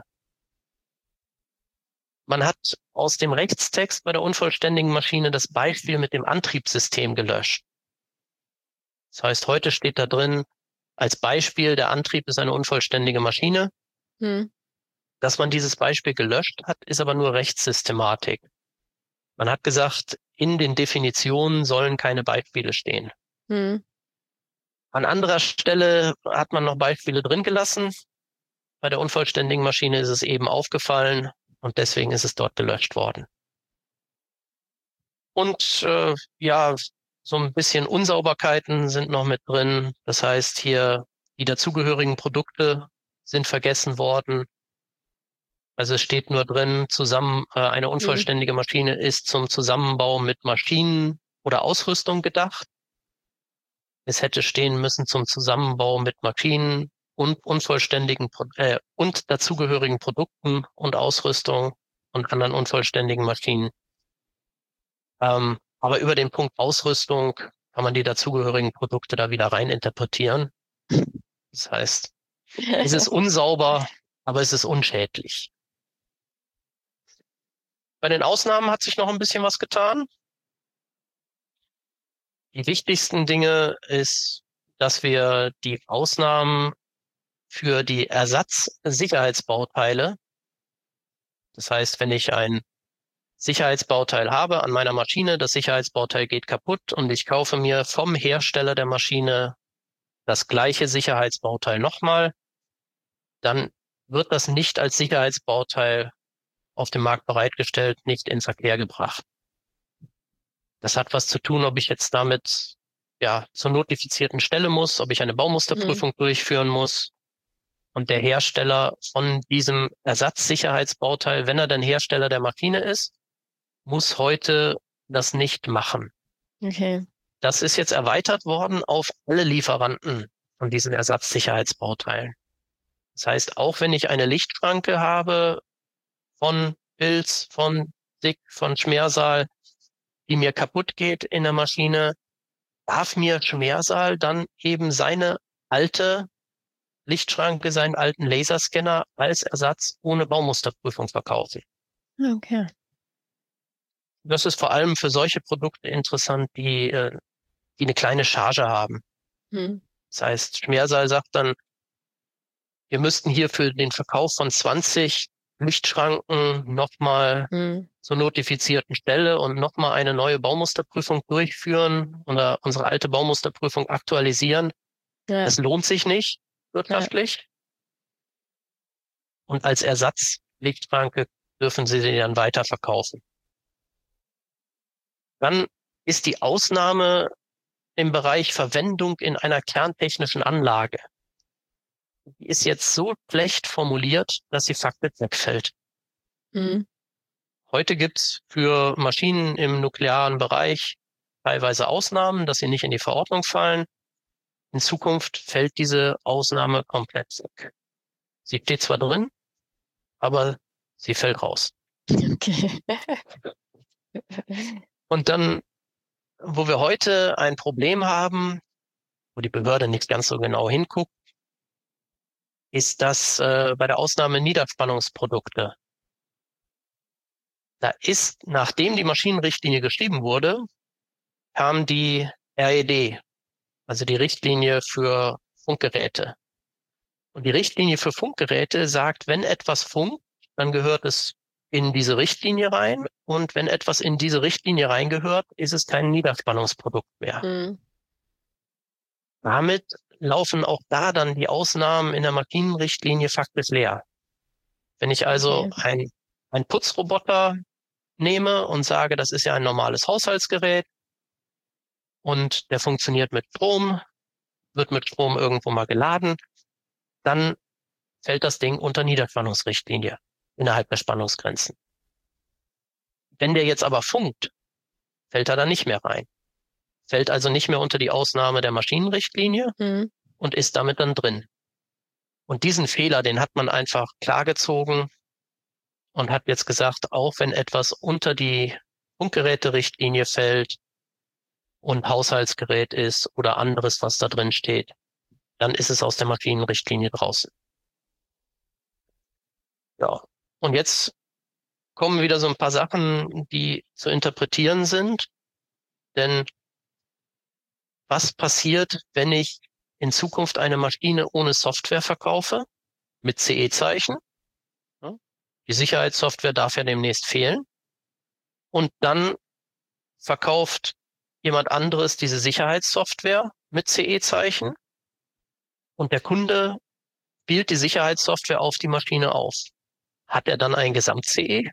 Man hat aus dem Rechtstext bei der unvollständigen Maschine das Beispiel mit dem Antriebssystem gelöscht. Das heißt, heute steht da drin, als Beispiel, der Antrieb ist eine unvollständige Maschine. Dass man dieses Beispiel gelöscht hat, ist aber nur Rechtssystematik. Man hat gesagt, in den Definitionen sollen keine Beispiele stehen. An anderer Stelle hat man noch Beispiele drin gelassen. Bei der unvollständigen Maschine ist es eben aufgefallen und deswegen ist es dort gelöscht worden. Und ja, so ein bisschen Unsauberkeiten sind noch mit drin. Das heißt, hier die dazugehörigen Produkte sind vergessen worden. Also es steht nur drin, eine unvollständige Maschine ist zum Zusammenbau mit Maschinen oder Ausrüstung gedacht. Es hätte stehen müssen zum Zusammenbau mit Maschinen und und dazugehörigen Produkten und Ausrüstung und anderen unvollständigen Maschinen. Aber über den Punkt Ausrüstung kann man die dazugehörigen Produkte da wieder rein interpretieren. Das heißt, es ist unsauber, aber es ist unschädlich. Bei den Ausnahmen hat sich noch ein bisschen was getan. Die wichtigsten Dinge ist, dass wir die Ausnahmen für die Ersatzsicherheitsbauteile, das heißt, wenn ich ein Sicherheitsbauteil habe an meiner Maschine, das Sicherheitsbauteil geht kaputt und ich kaufe mir vom Hersteller der Maschine das gleiche Sicherheitsbauteil nochmal, dann wird das nicht als Sicherheitsbauteil auf dem Markt bereitgestellt, nicht in Verkehr gebracht. Das hat was zu tun, ob ich jetzt damit zur notifizierten Stelle muss, ob ich eine Baumusterprüfung durchführen muss. Und der Hersteller von diesem Ersatzsicherheitsbauteil, wenn er dann Hersteller der Maschine ist, muss heute das nicht machen. Okay. Das ist jetzt erweitert worden auf alle Lieferanten von diesen Ersatzsicherheitsbauteilen. Das heißt, auch wenn ich eine Lichtschranke habe von Pilz, von Dick, von Schmersal, die mir kaputt geht in der Maschine, darf mir Schmersal dann eben seine alte Lichtschranke, seinen alten Laserscanner als Ersatz ohne Baumusterprüfung verkaufen. Okay. Das ist vor allem für solche Produkte interessant, die eine kleine Charge haben. Das heißt, Schmersal sagt dann, wir müssten hier für den Verkauf von 20 Lichtschranken nochmal zur notifizierten Stelle und nochmal eine neue Baumusterprüfung durchführen oder unsere alte Baumusterprüfung aktualisieren. Ja. Das lohnt sich nicht wirtschaftlich. Und als Ersatzlichtschranke dürfen Sie sie dann weiterverkaufen. Dann ist die Ausnahme im Bereich Verwendung in einer kerntechnischen Anlage. Die ist jetzt so schlecht formuliert, dass sie faktisch wegfällt. Heute gibt's für Maschinen im nuklearen Bereich teilweise Ausnahmen, dass sie nicht in die Verordnung fallen. In Zukunft fällt diese Ausnahme komplett weg. Sie steht zwar drin, aber sie fällt raus. Okay. Und dann, wo wir heute ein Problem haben, wo die Behörde nicht ganz so genau hinguckt, ist das bei der Ausnahme Niederspannungsprodukte. Da ist, nachdem die Maschinenrichtlinie geschrieben wurde, kam die RED, also die Richtlinie für Funkgeräte. Und die Richtlinie für Funkgeräte sagt, wenn etwas funkt, dann gehört es in diese Richtlinie rein. Und wenn etwas in diese Richtlinie reingehört, ist es kein Niederspannungsprodukt mehr. Damit laufen auch da dann die Ausnahmen in der Maschinenrichtlinie faktisch leer. Wenn ich also ein Putzroboter nehme und sage, das ist ja ein normales Haushaltsgerät, und der funktioniert mit Strom, wird mit Strom irgendwo mal geladen, dann fällt das Ding unter Niederspannungsrichtlinie innerhalb der Spannungsgrenzen. Wenn der jetzt aber funkt, fällt er da nicht mehr rein. Fällt also nicht mehr unter die Ausnahme der Maschinenrichtlinie und ist damit dann drin. Und diesen Fehler, den hat man einfach klargezogen und hat jetzt gesagt, auch wenn etwas unter die Funkgeräterichtlinie fällt und Haushaltsgerät ist oder anderes, was da drin steht, dann ist es aus der Maschinenrichtlinie draußen. Ja, und jetzt kommen wieder so ein paar Sachen, die zu interpretieren sind. Denn was passiert, wenn ich in Zukunft eine Maschine ohne Software verkaufe, mit CE-Zeichen? Die Sicherheitssoftware darf ja demnächst fehlen. Und dann verkauft jemand anderes diese Sicherheitssoftware mit CE-Zeichen. Und der Kunde spielt die Sicherheitssoftware auf die Maschine auf. Hat er dann ein Gesamt-CE?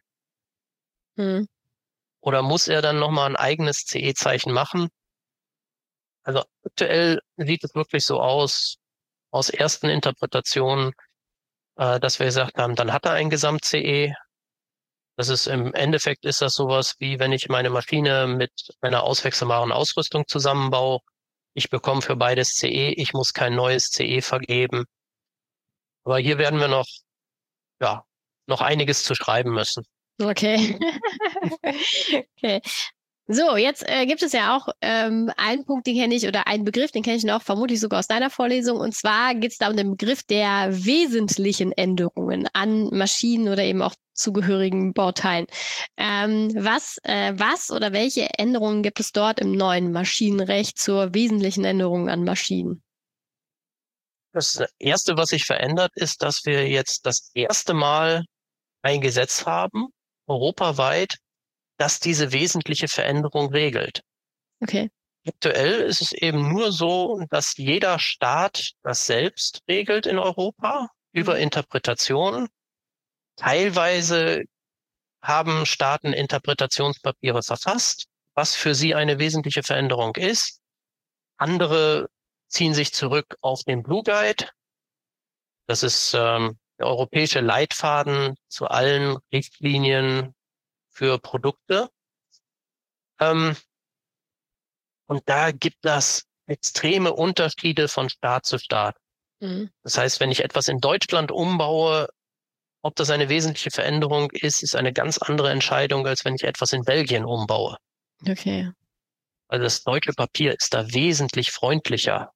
Oder muss er dann nochmal ein eigenes CE-Zeichen machen? Also aktuell sieht es wirklich so aus ersten Interpretationen, dass wir gesagt haben, dann hat er ein Gesamt-CE. Das ist im Endeffekt ist das sowas wie, wenn ich meine Maschine mit einer auswechselbaren Ausrüstung zusammenbaue. Ich bekomme für beides CE, ich muss kein neues CE vergeben. Aber hier werden wir noch einiges zu schreiben müssen. Okay. Okay. So, jetzt gibt es ja auch einen Punkt, den kenne ich, oder einen Begriff, den kenne ich noch, vermutlich sogar aus deiner Vorlesung. Und zwar geht es da um den Begriff der wesentlichen Änderungen an Maschinen oder eben auch zugehörigen Bauteilen. Was oder welche Änderungen gibt es dort im neuen Maschinenrecht zur wesentlichen Änderung an Maschinen? Das Erste, was sich verändert, ist, dass wir jetzt das erste Mal ein Gesetz haben, europaweit, das diese wesentliche Veränderung regelt. Okay. Aktuell ist es eben nur so, dass jeder Staat das selbst regelt in Europa über Interpretationen. Teilweise haben Staaten Interpretationspapiere verfasst, was für sie eine wesentliche Veränderung ist. Andere ziehen sich zurück auf den Blue Guide. Das ist der europäische Leitfaden zu allen Richtlinien für Produkte. Und da gibt es extreme Unterschiede von Staat zu Staat. Das heißt, wenn ich etwas in Deutschland umbaue, ob das eine wesentliche Veränderung ist eine ganz andere Entscheidung, als wenn ich etwas in Belgien umbaue. Okay. Also das deutsche Papier ist da wesentlich freundlicher.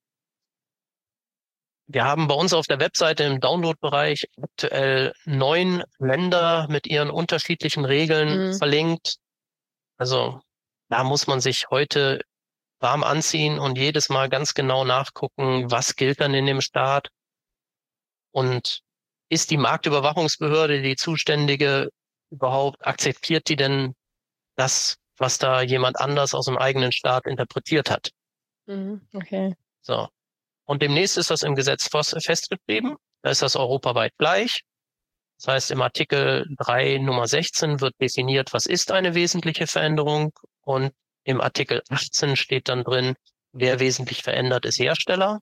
Wir haben bei uns auf der Webseite im Download-Bereich aktuell 9 Länder mit ihren unterschiedlichen Regeln verlinkt. Also da muss man sich heute warm anziehen und jedes Mal ganz genau nachgucken, was gilt dann in dem Staat. Und ist die Marktüberwachungsbehörde, die zuständige, überhaupt, akzeptiert die denn das, was da jemand anders aus dem eigenen Staat interpretiert hat? Okay. So. Und demnächst ist das im Gesetz festgeschrieben. Da ist das europaweit gleich. Das heißt, im Artikel 3 Nummer 16 wird definiert, was ist eine wesentliche Veränderung. Und im Artikel 18 steht dann drin, wer wesentlich verändert, ist Hersteller.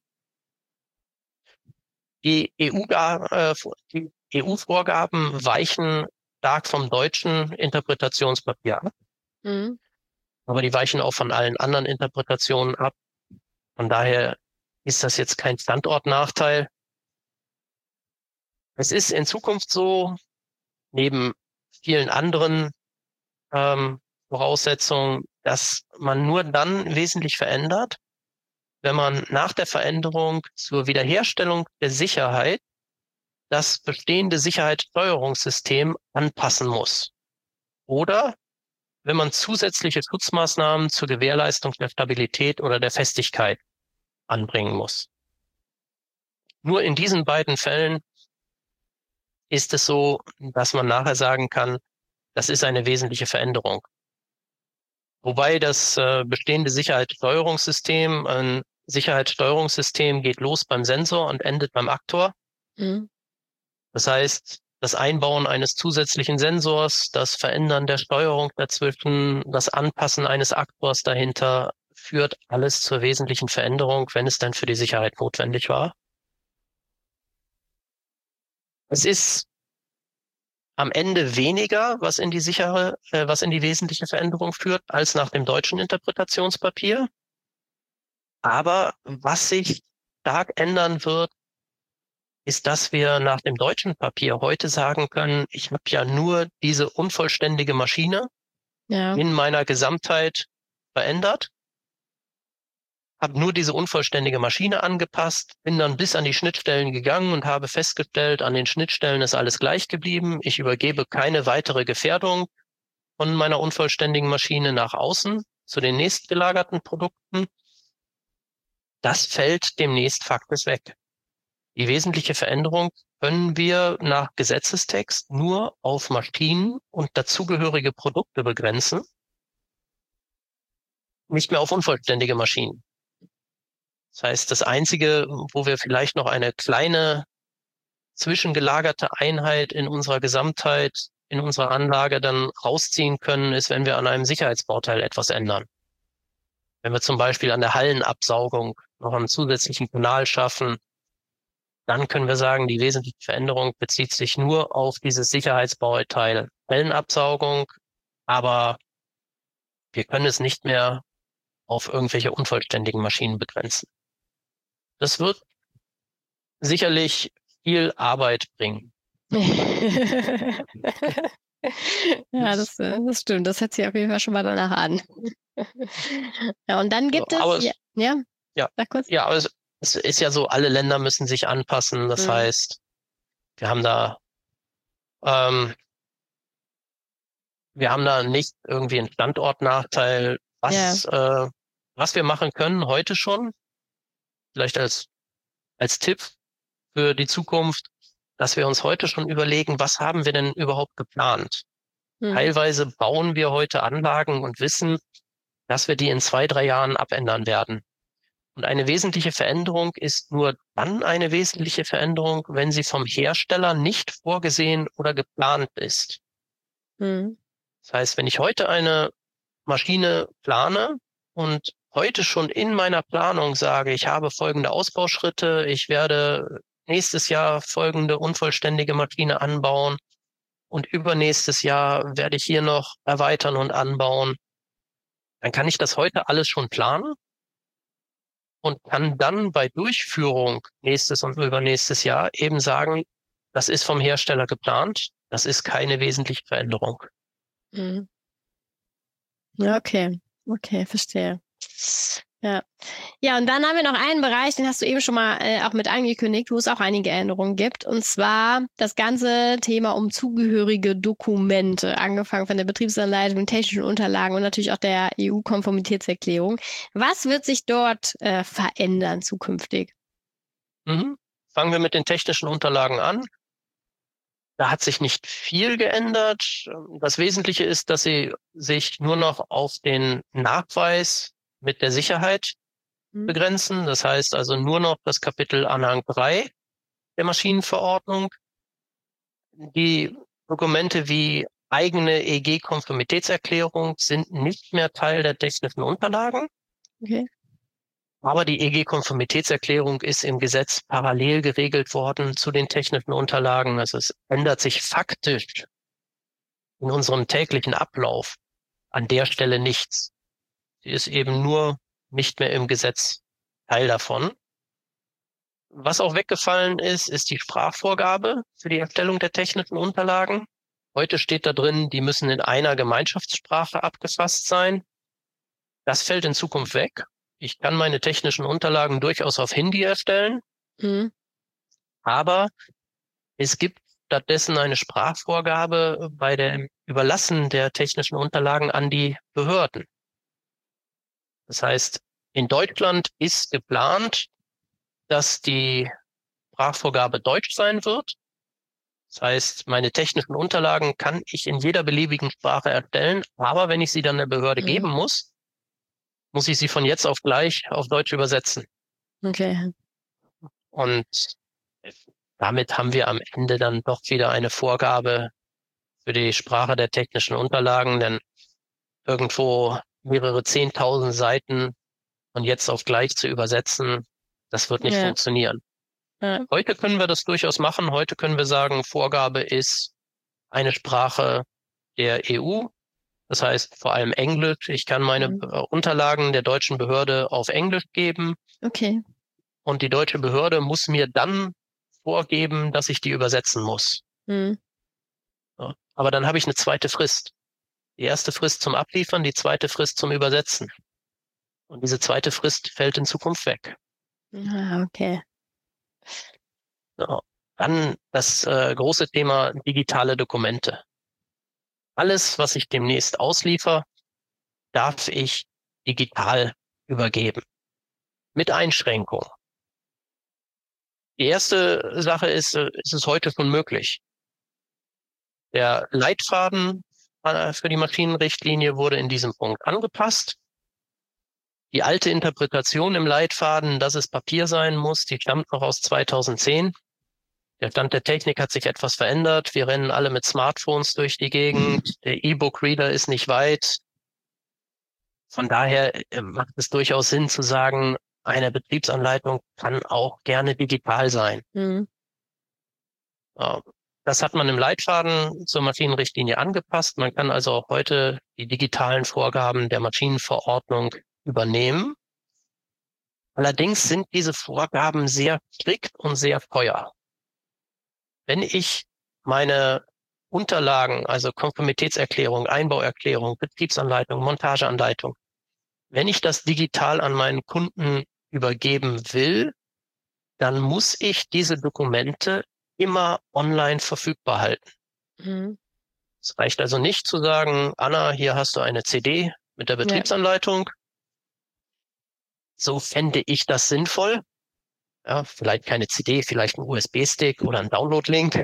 Die EU-Vorgaben weichen stark vom deutschen Interpretationspapier ab. Aber die weichen auch von allen anderen Interpretationen ab. Von daher ist das jetzt kein Standortnachteil. Es ist in Zukunft so, neben vielen anderen Voraussetzungen, dass man nur dann wesentlich verändert, wenn man nach der Veränderung zur Wiederherstellung der Sicherheit das bestehende Sicherheitssteuerungssystem anpassen muss. Oder wenn man zusätzliche Schutzmaßnahmen zur Gewährleistung der Stabilität oder der Festigkeit anbringen muss. Nur in diesen beiden Fällen ist es so, dass man nachher sagen kann, das ist eine wesentliche Veränderung. Wobei das bestehende Sicherheitssteuerungssystem, ein Sicherheitssteuerungssystem geht los beim Sensor und endet beim Aktor. Das heißt, das Einbauen eines zusätzlichen Sensors, das Verändern der Steuerung dazwischen, das Anpassen eines Aktors dahinter führt alles zur wesentlichen Veränderung, wenn es dann für die Sicherheit notwendig war. Es ist am Ende weniger, was in die wesentliche Veränderung führt, als nach dem deutschen Interpretationspapier. Aber was sich stark ändern wird, ist, dass wir nach dem deutschen Papier heute sagen können, ich habe ja nur diese unvollständige Maschine in meiner Gesamtheit verändert, habe nur diese unvollständige Maschine angepasst, bin dann bis an die Schnittstellen gegangen und habe festgestellt, an den Schnittstellen ist alles gleich geblieben. Ich übergebe keine weitere Gefährdung von meiner unvollständigen Maschine nach außen zu den nächstgelagerten Produkten. Das fällt demnächst faktisch weg. Die wesentliche Veränderung können wir nach Gesetzestext nur auf Maschinen und dazugehörige Produkte begrenzen, nicht mehr auf unvollständige Maschinen. Das heißt, das Einzige, wo wir vielleicht noch eine kleine zwischengelagerte Einheit in unserer Gesamtheit, in unserer Anlage dann rausziehen können, ist, wenn wir an einem Sicherheitsbauteil etwas ändern. Wenn wir zum Beispiel an der Hallenabsaugung noch einen zusätzlichen Kanal schaffen, dann können wir sagen, die wesentliche Veränderung bezieht sich nur auf dieses Sicherheitsbauteil Hallenabsaugung, aber wir können es nicht mehr auf irgendwelche unvollständigen Maschinen begrenzen. Das wird sicherlich viel Arbeit bringen. Ja, das stimmt. Das hört sich auf jeden Fall schon mal danach an. Ja, und dann gibt es... Sag kurz. Ja, aber es ist ja so, alle Länder müssen sich anpassen. Das heißt, wir haben da nicht irgendwie einen Standortnachteil. Was wir machen können heute schon, vielleicht als Tipp für die Zukunft, dass wir uns heute schon überlegen, was haben wir denn überhaupt geplant? Teilweise bauen wir heute Anlagen und wissen, dass wir die in 2-3 Jahren abändern werden. Und eine wesentliche Veränderung ist nur dann eine wesentliche Veränderung, wenn sie vom Hersteller nicht vorgesehen oder geplant ist. Das heißt, wenn ich heute eine Maschine plane und heute schon in meiner Planung sage, ich habe folgende Ausbauschritte, ich werde nächstes Jahr folgende unvollständige Maschine anbauen und übernächstes Jahr werde ich hier noch erweitern und anbauen, dann kann ich das heute alles schon planen und kann dann bei Durchführung nächstes und übernächstes Jahr eben sagen, das ist vom Hersteller geplant, das ist keine wesentliche Veränderung. Ja, okay, verstehe. Ja, und dann haben wir noch einen Bereich, den hast du eben schon mal auch mit angekündigt, wo es auch einige Änderungen gibt. Und zwar das ganze Thema um zugehörige Dokumente, angefangen von der Betriebsanleitung, den technischen Unterlagen und natürlich auch der EU-Konformitätserklärung. Was wird sich dort verändern zukünftig? Fangen wir mit den technischen Unterlagen an. Da hat sich nicht viel geändert. Das Wesentliche ist, dass sie sich nur noch auf den Nachweis mit der Sicherheit begrenzen. Das heißt also nur noch das Kapitel Anhang 3 der Maschinenverordnung. Die Dokumente wie eigene EG-Konformitätserklärung sind nicht mehr Teil der technischen Unterlagen. Okay. Aber die EG-Konformitätserklärung ist im Gesetz parallel geregelt worden zu den technischen Unterlagen. Also es ändert sich faktisch in unserem täglichen Ablauf an der Stelle nichts. Sie ist eben nur nicht mehr im Gesetz Teil davon. Was auch weggefallen ist, ist die Sprachvorgabe für die Erstellung der technischen Unterlagen. Heute steht da drin, die müssen in einer Gemeinschaftssprache abgefasst sein. Das fällt in Zukunft weg. Ich kann meine technischen Unterlagen durchaus auf Hindi erstellen, aber es gibt stattdessen eine Sprachvorgabe bei dem Überlassen der technischen Unterlagen an die Behörden. Das heißt, in Deutschland ist geplant, dass die Sprachvorgabe Deutsch sein wird. Das heißt, meine technischen Unterlagen kann ich in jeder beliebigen Sprache erstellen, aber wenn ich sie dann der Behörde geben muss ich sie von jetzt auf gleich auf Deutsch übersetzen. Okay. Und damit haben wir am Ende dann doch wieder eine Vorgabe für die Sprache der technischen Unterlagen, denn irgendwo mehrere 10.000 Seiten und jetzt auf gleich zu übersetzen, das wird nicht funktionieren. Ja. Heute können wir das durchaus machen. Heute können wir sagen, Vorgabe ist eine Sprache der EU. Das heißt vor allem Englisch. Ich kann meine Unterlagen der deutschen Behörde auf Englisch geben. Okay. Und die deutsche Behörde muss mir dann vorgeben, dass ich die übersetzen muss. Mhm. Ja. Aber dann habe ich eine zweite Frist. Die erste Frist zum Abliefern, die zweite Frist zum Übersetzen. Und diese zweite Frist fällt in Zukunft weg. Ah, okay. Ja. Dann das große Thema digitale Dokumente. Alles, was ich demnächst ausliefere, darf ich digital übergeben. Mit Einschränkungen. Die erste Sache ist es heute schon möglich. Der Leitfaden für die Maschinenrichtlinie wurde in diesem Punkt angepasst. Die alte Interpretation im Leitfaden, dass es Papier sein muss, die stammt noch aus 2010. Der Stand der Technik hat sich etwas verändert. Wir rennen alle mit Smartphones durch die Gegend. Der E-Book-Reader ist nicht weit. Von daher macht es durchaus Sinn zu sagen, eine Betriebsanleitung kann auch gerne digital sein. Mhm. Das hat man im Leitfaden zur Maschinenrichtlinie angepasst. Man kann also auch heute die digitalen Vorgaben der Maschinenverordnung übernehmen. Allerdings sind diese Vorgaben sehr strikt und sehr teuer. Wenn ich meine Unterlagen, also Konformitätserklärung, Einbauerklärung, Betriebsanleitung, Montageanleitung, wenn ich das digital an meinen Kunden übergeben will, dann muss ich diese Dokumente immer online verfügbar halten. Mhm. Es reicht also nicht zu sagen, Anna, hier hast du eine CD mit der Betriebsanleitung. So fände ich das sinnvoll. Ja, vielleicht keine CD, vielleicht ein USB-Stick oder ein Download-Link.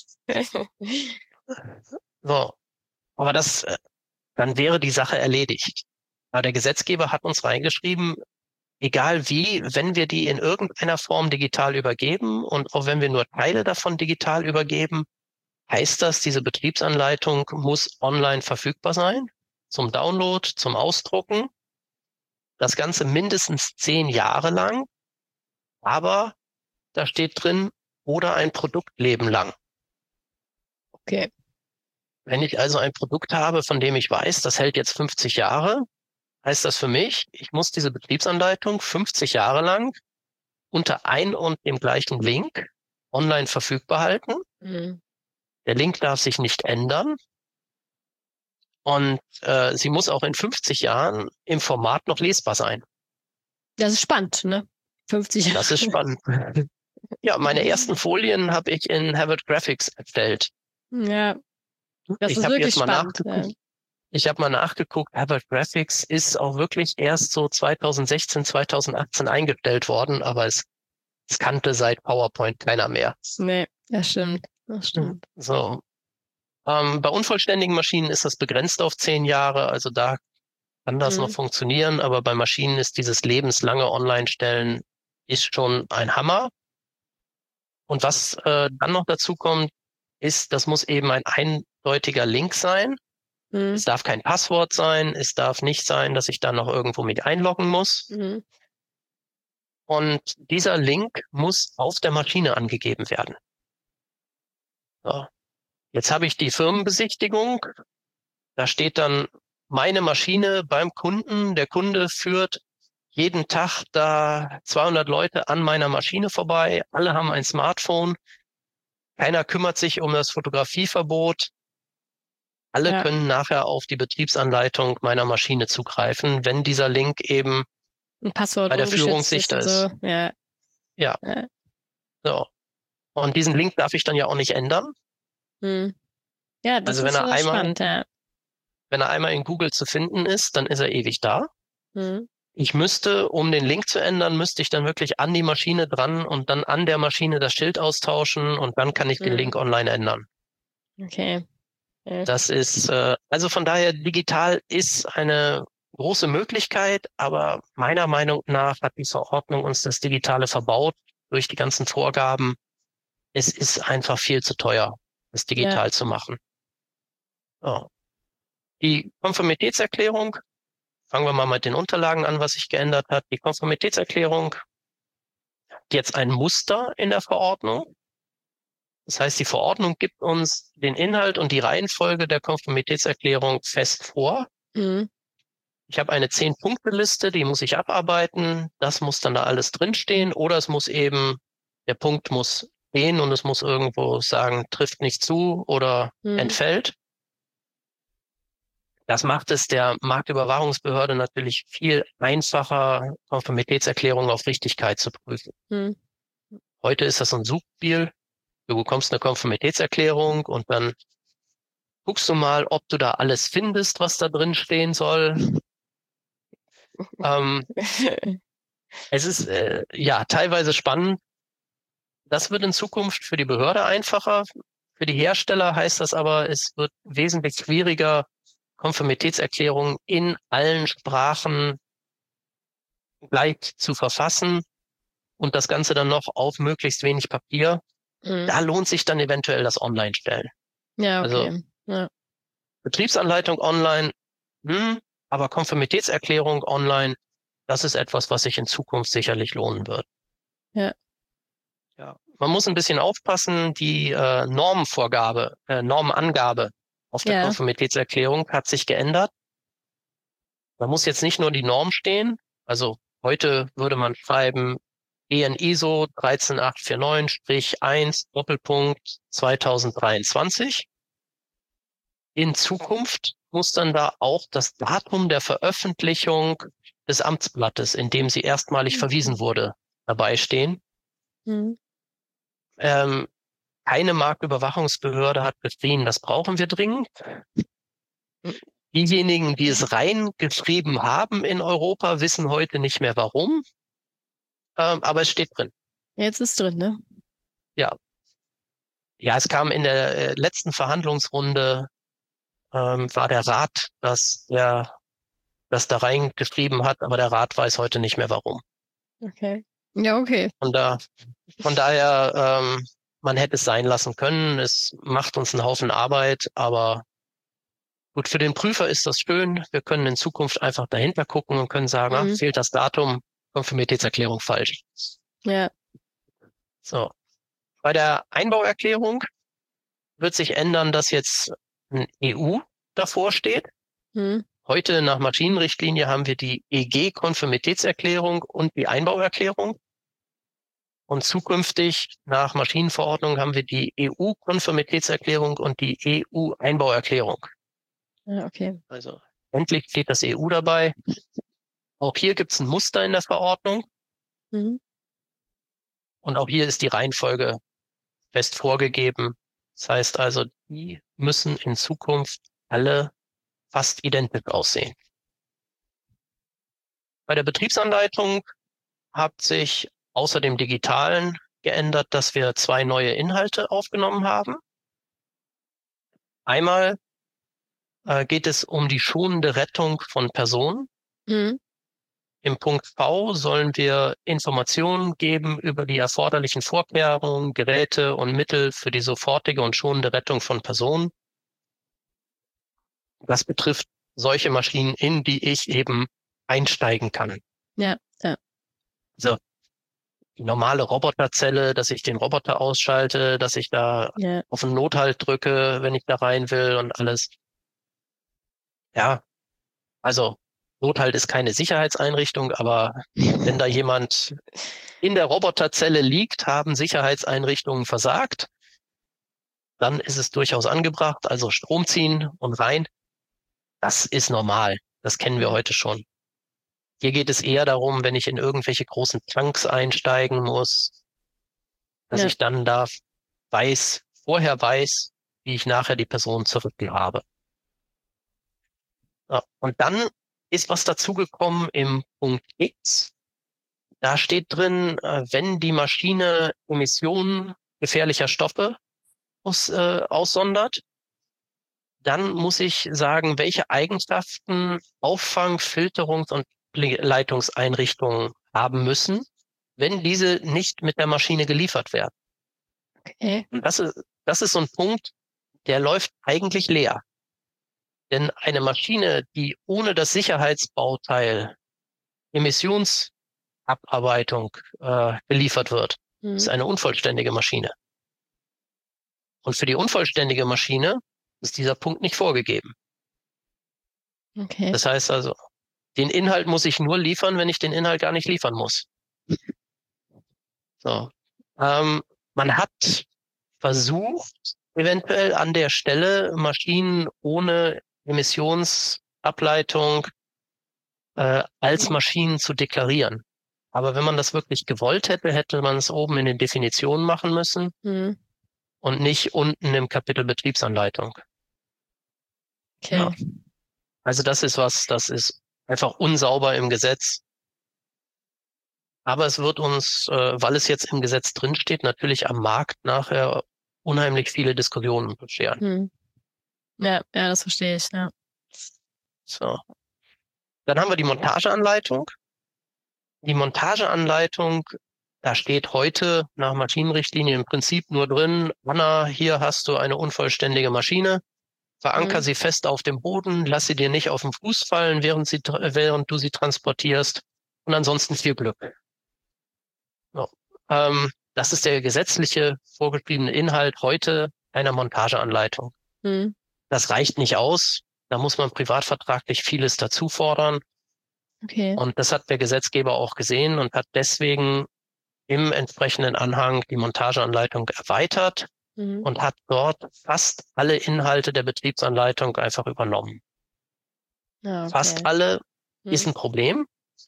So, aber dann wäre die Sache erledigt. Aber der Gesetzgeber hat uns reingeschrieben, egal wie, wenn wir die in irgendeiner Form digital übergeben und auch wenn wir nur Teile davon digital übergeben, heißt das, diese Betriebsanleitung muss online verfügbar sein, zum Download, zum Ausdrucken. Das Ganze mindestens 10 Jahre lang, aber da steht drin, oder ein Produktleben lang. Okay. Wenn ich also ein Produkt habe, von dem ich weiß, das hält jetzt 50 Jahre, heißt das für mich, ich muss diese Betriebsanleitung 50 Jahre lang unter ein und dem gleichen Link online verfügbar halten. Mhm. Der Link darf sich nicht ändern. Und sie muss auch in 50 Jahren im Format noch lesbar sein. Das ist spannend, ne? 50 Jahre. Das ist spannend. Ja, meine ersten Folien habe ich in Harvard Graphics erstellt. Ja, das Ich ist habe wirklich jetzt mal spannend. nachgeguckt. Ich habe mal nachgeguckt, Harvard Graphics ist auch wirklich erst so 2016, 2018 eingestellt worden, aber es kannte seit PowerPoint keiner mehr. Nee, das stimmt. Das stimmt. So. Bei unvollständigen Maschinen ist das begrenzt auf 10 Jahre, also da kann das noch funktionieren, aber bei Maschinen ist dieses lebenslange Online-Stellen ist schon ein Hammer. Und was dann noch dazu kommt, ist, das muss eben ein eindeutiger Link sein. Es darf kein Passwort sein, es darf nicht sein, dass ich da noch irgendwo mich einloggen muss. Und dieser Link muss auf der Maschine angegeben werden. So. Jetzt habe ich die Firmenbesichtigung. Da steht dann meine Maschine beim Kunden. Der Kunde führt jeden Tag da 200 Leute an meiner Maschine vorbei. Alle haben ein Smartphone. Keiner kümmert sich um das Fotografieverbot. Alle können nachher auf die Betriebsanleitung meiner Maschine zugreifen, wenn dieser Link eben ein Passwort bei der Führungssicht ist. So. Ja. So. Und diesen Link darf ich dann ja auch nicht ändern. Ja, das also ist spannend, ja. Wenn er einmal in Google zu finden ist, dann ist er ewig da. Ich müsste, um den Link zu ändern, müsste ich dann wirklich an die Maschine dran und dann an der Maschine das Schild austauschen und dann kann ich den Link online ändern. Okay. Das ist, also von daher, digital ist eine große Möglichkeit, aber meiner Meinung nach hat die Verordnung uns das Digitale verbaut durch die ganzen Vorgaben. Es ist einfach viel zu teuer, das digital zu machen. So. Die Konformitätserklärung fangen wir mal mit den Unterlagen an, was sich geändert hat. Die Konformitätserklärung hat jetzt ein Muster in der Verordnung. Das heißt, die Verordnung gibt uns den Inhalt und die Reihenfolge der Konformitätserklärung fest vor. Mhm. Ich habe eine 10-Punkte-Liste, die muss ich abarbeiten. Das muss dann da alles drinstehen. Oder es muss eben, der Punkt muss stehen und es muss irgendwo sagen, trifft nicht zu oder entfällt. Das macht es der Marktüberwachungsbehörde natürlich viel einfacher, Konformitätserklärungen auf Richtigkeit zu prüfen. Heute ist das ein Suchspiel. Du bekommst eine Konformitätserklärung und dann guckst du mal, ob du da alles findest, was da drin stehen soll. Es ist teilweise spannend. Das wird in Zukunft für die Behörde einfacher. Für die Hersteller heißt das aber, es wird wesentlich schwieriger, Konformitätserklärungen in allen Sprachen gleich zu verfassen und das Ganze dann noch auf möglichst wenig Papier. Da lohnt sich dann eventuell das Online-Stellen. Ja, okay. Also Betriebsanleitung online, aber Konformitätserklärung online, das ist etwas, was sich in Zukunft sicherlich lohnen wird. Ja. Man muss ein bisschen aufpassen, die Normenangabe auf der Konformitätserklärung hat sich geändert. Da muss jetzt nicht nur die Norm stehen, also heute würde man schreiben EN ISO 13849-1 Doppelpunkt 2023. In Zukunft muss dann da auch das Datum der Veröffentlichung des Amtsblattes, in dem sie erstmalig verwiesen wurde, dabei stehen. Keine Marktüberwachungsbehörde hat geschrien, das brauchen wir dringend. Diejenigen, die es reingeschrieben haben in Europa, wissen heute nicht mehr warum. Aber es steht drin. Jetzt ist drin, ne? Ja. Ja, es kam in der letzten Verhandlungsrunde, war der Rat, das da reingeschrieben hat, aber der Rat weiß heute nicht mehr warum. Okay. Ja, okay. Von daher, man hätte es sein lassen können. Es macht uns einen Haufen Arbeit, aber gut, für den Prüfer ist das schön. Wir können in Zukunft einfach dahinter gucken und können sagen, fehlt das Datum, Konformitätserklärung falsch. Ja. So. Bei der Einbauerklärung wird sich ändern, dass jetzt ein EU davor steht. Heute nach Maschinenrichtlinie haben wir die EG-Konformitätserklärung und die Einbauerklärung. Und zukünftig nach Maschinenverordnung haben wir die EU-Konformitätserklärung und die EU-Einbauerklärung. Ja, okay. Also endlich steht das EU dabei. Auch hier gibt es ein Muster in der Verordnung. Und auch hier ist die Reihenfolge fest vorgegeben. Das heißt also, die müssen in Zukunft alle fast identisch aussehen. Bei der Betriebsanleitung hat sich außer dem Digitalen geändert, dass wir 2 neue Inhalte aufgenommen haben. Einmal geht es um die schonende Rettung von Personen. Im Punkt V sollen wir Informationen geben über die erforderlichen Vorkehrungen, Geräte und Mittel für die sofortige und schonende Rettung von Personen. Das betrifft solche Maschinen, in die ich eben einsteigen kann. Ja. Also die normale Roboterzelle, dass ich den Roboter ausschalte, dass ich da auf den Nothalt drücke, wenn ich da rein will und alles. Ja, also Nothalt ist keine Sicherheitseinrichtung, aber wenn da jemand in der Roboterzelle liegt, haben Sicherheitseinrichtungen versagt. Dann ist es durchaus angebracht, also Strom ziehen und rein. Das ist normal. Das kennen wir heute schon. Hier geht es eher darum, wenn ich in irgendwelche großen Tanks einsteigen muss, dass ich dann da vorher weiß, wie ich nachher die Person zurückhabe. Ja, und dann ist was dazugekommen im Punkt X. Da steht drin, wenn die Maschine Emissionen gefährlicher Stoffe aussondert, dann muss ich sagen, welche Eigenschaften Auffang-, Filterungs- und Leitungseinrichtungen haben müssen, wenn diese nicht mit der Maschine geliefert werden. Okay. Und das ist so ein Punkt, der läuft eigentlich leer. Denn eine Maschine, die ohne das Sicherheitsbauteil Emissionsabarbeitung beliefert wird, ist eine unvollständige Maschine. Und für die unvollständige Maschine ist dieser Punkt nicht vorgegeben. Okay. Das heißt also, den Inhalt muss ich nur liefern, wenn ich den Inhalt gar nicht liefern muss. So. Man hat versucht, eventuell an der Stelle Maschinen ohne Emissionsableitung als Maschinen zu deklarieren. Aber wenn man das wirklich gewollt hätte, hätte man es oben in den Definitionen machen müssen und nicht unten im Kapitel Betriebsanleitung. Okay. Ja. Also das ist einfach unsauber im Gesetz. Aber es wird uns, weil es jetzt im Gesetz drinsteht, natürlich am Markt nachher unheimlich viele Diskussionen bescheren. Ja, das verstehe ich, ja. So. Dann haben wir die Montageanleitung. Die Montageanleitung, da steht heute nach Maschinenrichtlinie im Prinzip nur drin, Anna, hier hast du eine unvollständige Maschine, veranker sie fest auf dem Boden, lass sie dir nicht auf den Fuß fallen, während du sie transportierst und ansonsten viel Glück. So. Das ist der gesetzliche vorgeschriebene Inhalt heute einer Montageanleitung. Das reicht nicht aus. Da muss man privatvertraglich vieles dazu fordern. Okay. Und das hat der Gesetzgeber auch gesehen und hat deswegen im entsprechenden Anhang die Montageanleitung erweitert und hat dort fast alle Inhalte der Betriebsanleitung einfach übernommen. Okay. Fast alle ist ein Problem.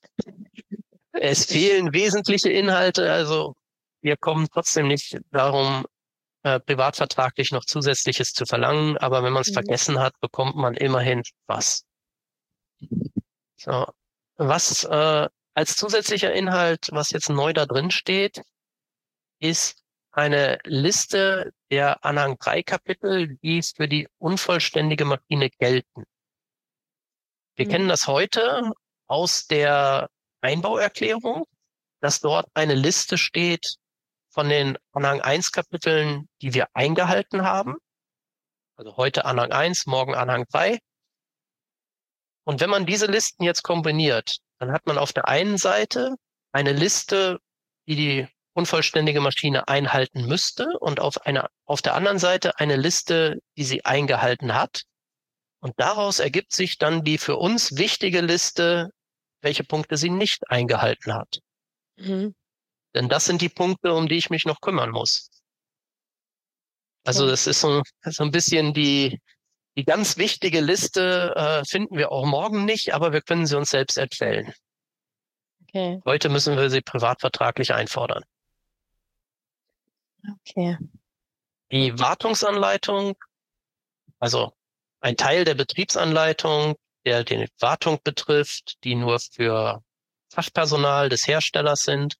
Es fehlen wesentliche Inhalte, also wir kommen trotzdem nicht darum, privatvertraglich noch Zusätzliches zu verlangen, aber wenn man es vergessen hat, bekommt man immerhin was. So. Was als zusätzlicher Inhalt, was jetzt neu da drin steht, ist eine Liste der Anhang 3 Kapitel, die für die unvollständige Maschine gelten. Wir kennen das heute aus der Einbauerklärung, dass dort eine Liste steht von den Anhang 1 Kapiteln, die wir eingehalten haben. Also heute Anhang 1, morgen Anhang 3. Und wenn man diese Listen jetzt kombiniert, dann hat man auf der einen Seite eine Liste, die die unvollständige Maschine einhalten müsste und auf der anderen Seite eine Liste, die sie eingehalten hat. Und daraus ergibt sich dann die für uns wichtige Liste, welche Punkte sie nicht eingehalten hat. Denn das sind die Punkte, um die ich mich noch kümmern muss. Also das ist so ein bisschen die ganz wichtige Liste finden wir auch morgen nicht, aber wir können sie uns selbst erstellen. Okay. Heute müssen wir sie privatvertraglich einfordern. Okay. Die Wartungsanleitung, also ein Teil der Betriebsanleitung, der die Wartung betrifft, die nur für Fachpersonal des Herstellers sind,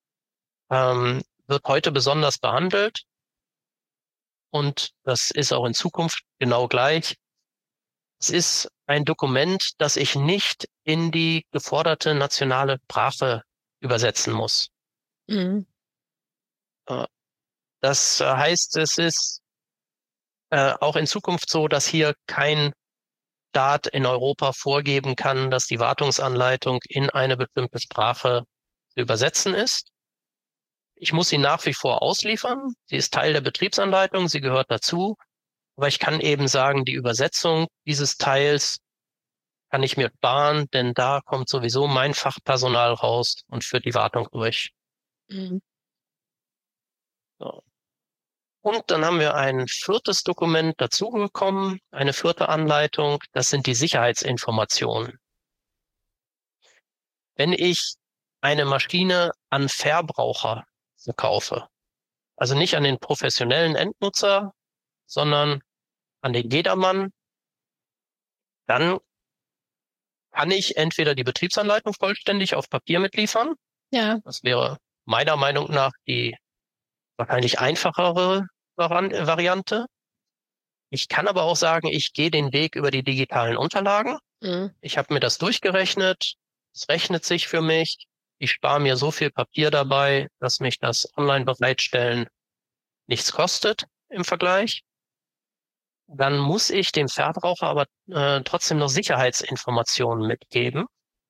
wird heute besonders behandelt. Und das ist auch in Zukunft genau gleich. Es ist ein Dokument, das ich nicht in die geforderte nationale Sprache übersetzen muss. Das heißt, es ist auch in Zukunft so, dass hier kein Staat in Europa vorgeben kann, dass die Wartungsanleitung in eine bestimmte Sprache zu übersetzen ist. Ich muss sie nach wie vor ausliefern. Sie ist Teil der Betriebsanleitung, sie gehört dazu. Aber ich kann eben sagen, die Übersetzung dieses Teils kann ich mir sparen, denn da kommt sowieso mein Fachpersonal raus und führt die Wartung durch. So. Und dann haben wir ein viertes Dokument dazugekommen, eine vierte Anleitung, das sind die Sicherheitsinformationen. Wenn ich eine Maschine an Verbraucher verkaufe, also nicht an den professionellen Endnutzer, sondern an den Jedermann, dann kann ich entweder die Betriebsanleitung vollständig auf Papier mitliefern. Ja. Das wäre meiner Meinung nach die wahrscheinlich einfachere Variante. Ich kann aber auch sagen, ich gehe den Weg über die digitalen Unterlagen. Ich habe mir das durchgerechnet. Es rechnet sich für mich. Ich spare mir so viel Papier dabei, dass mich das Online bereitstellen nichts kostet im Vergleich. dann muss ich dem Verbraucher aber trotzdem noch Sicherheitsinformationen mitgeben.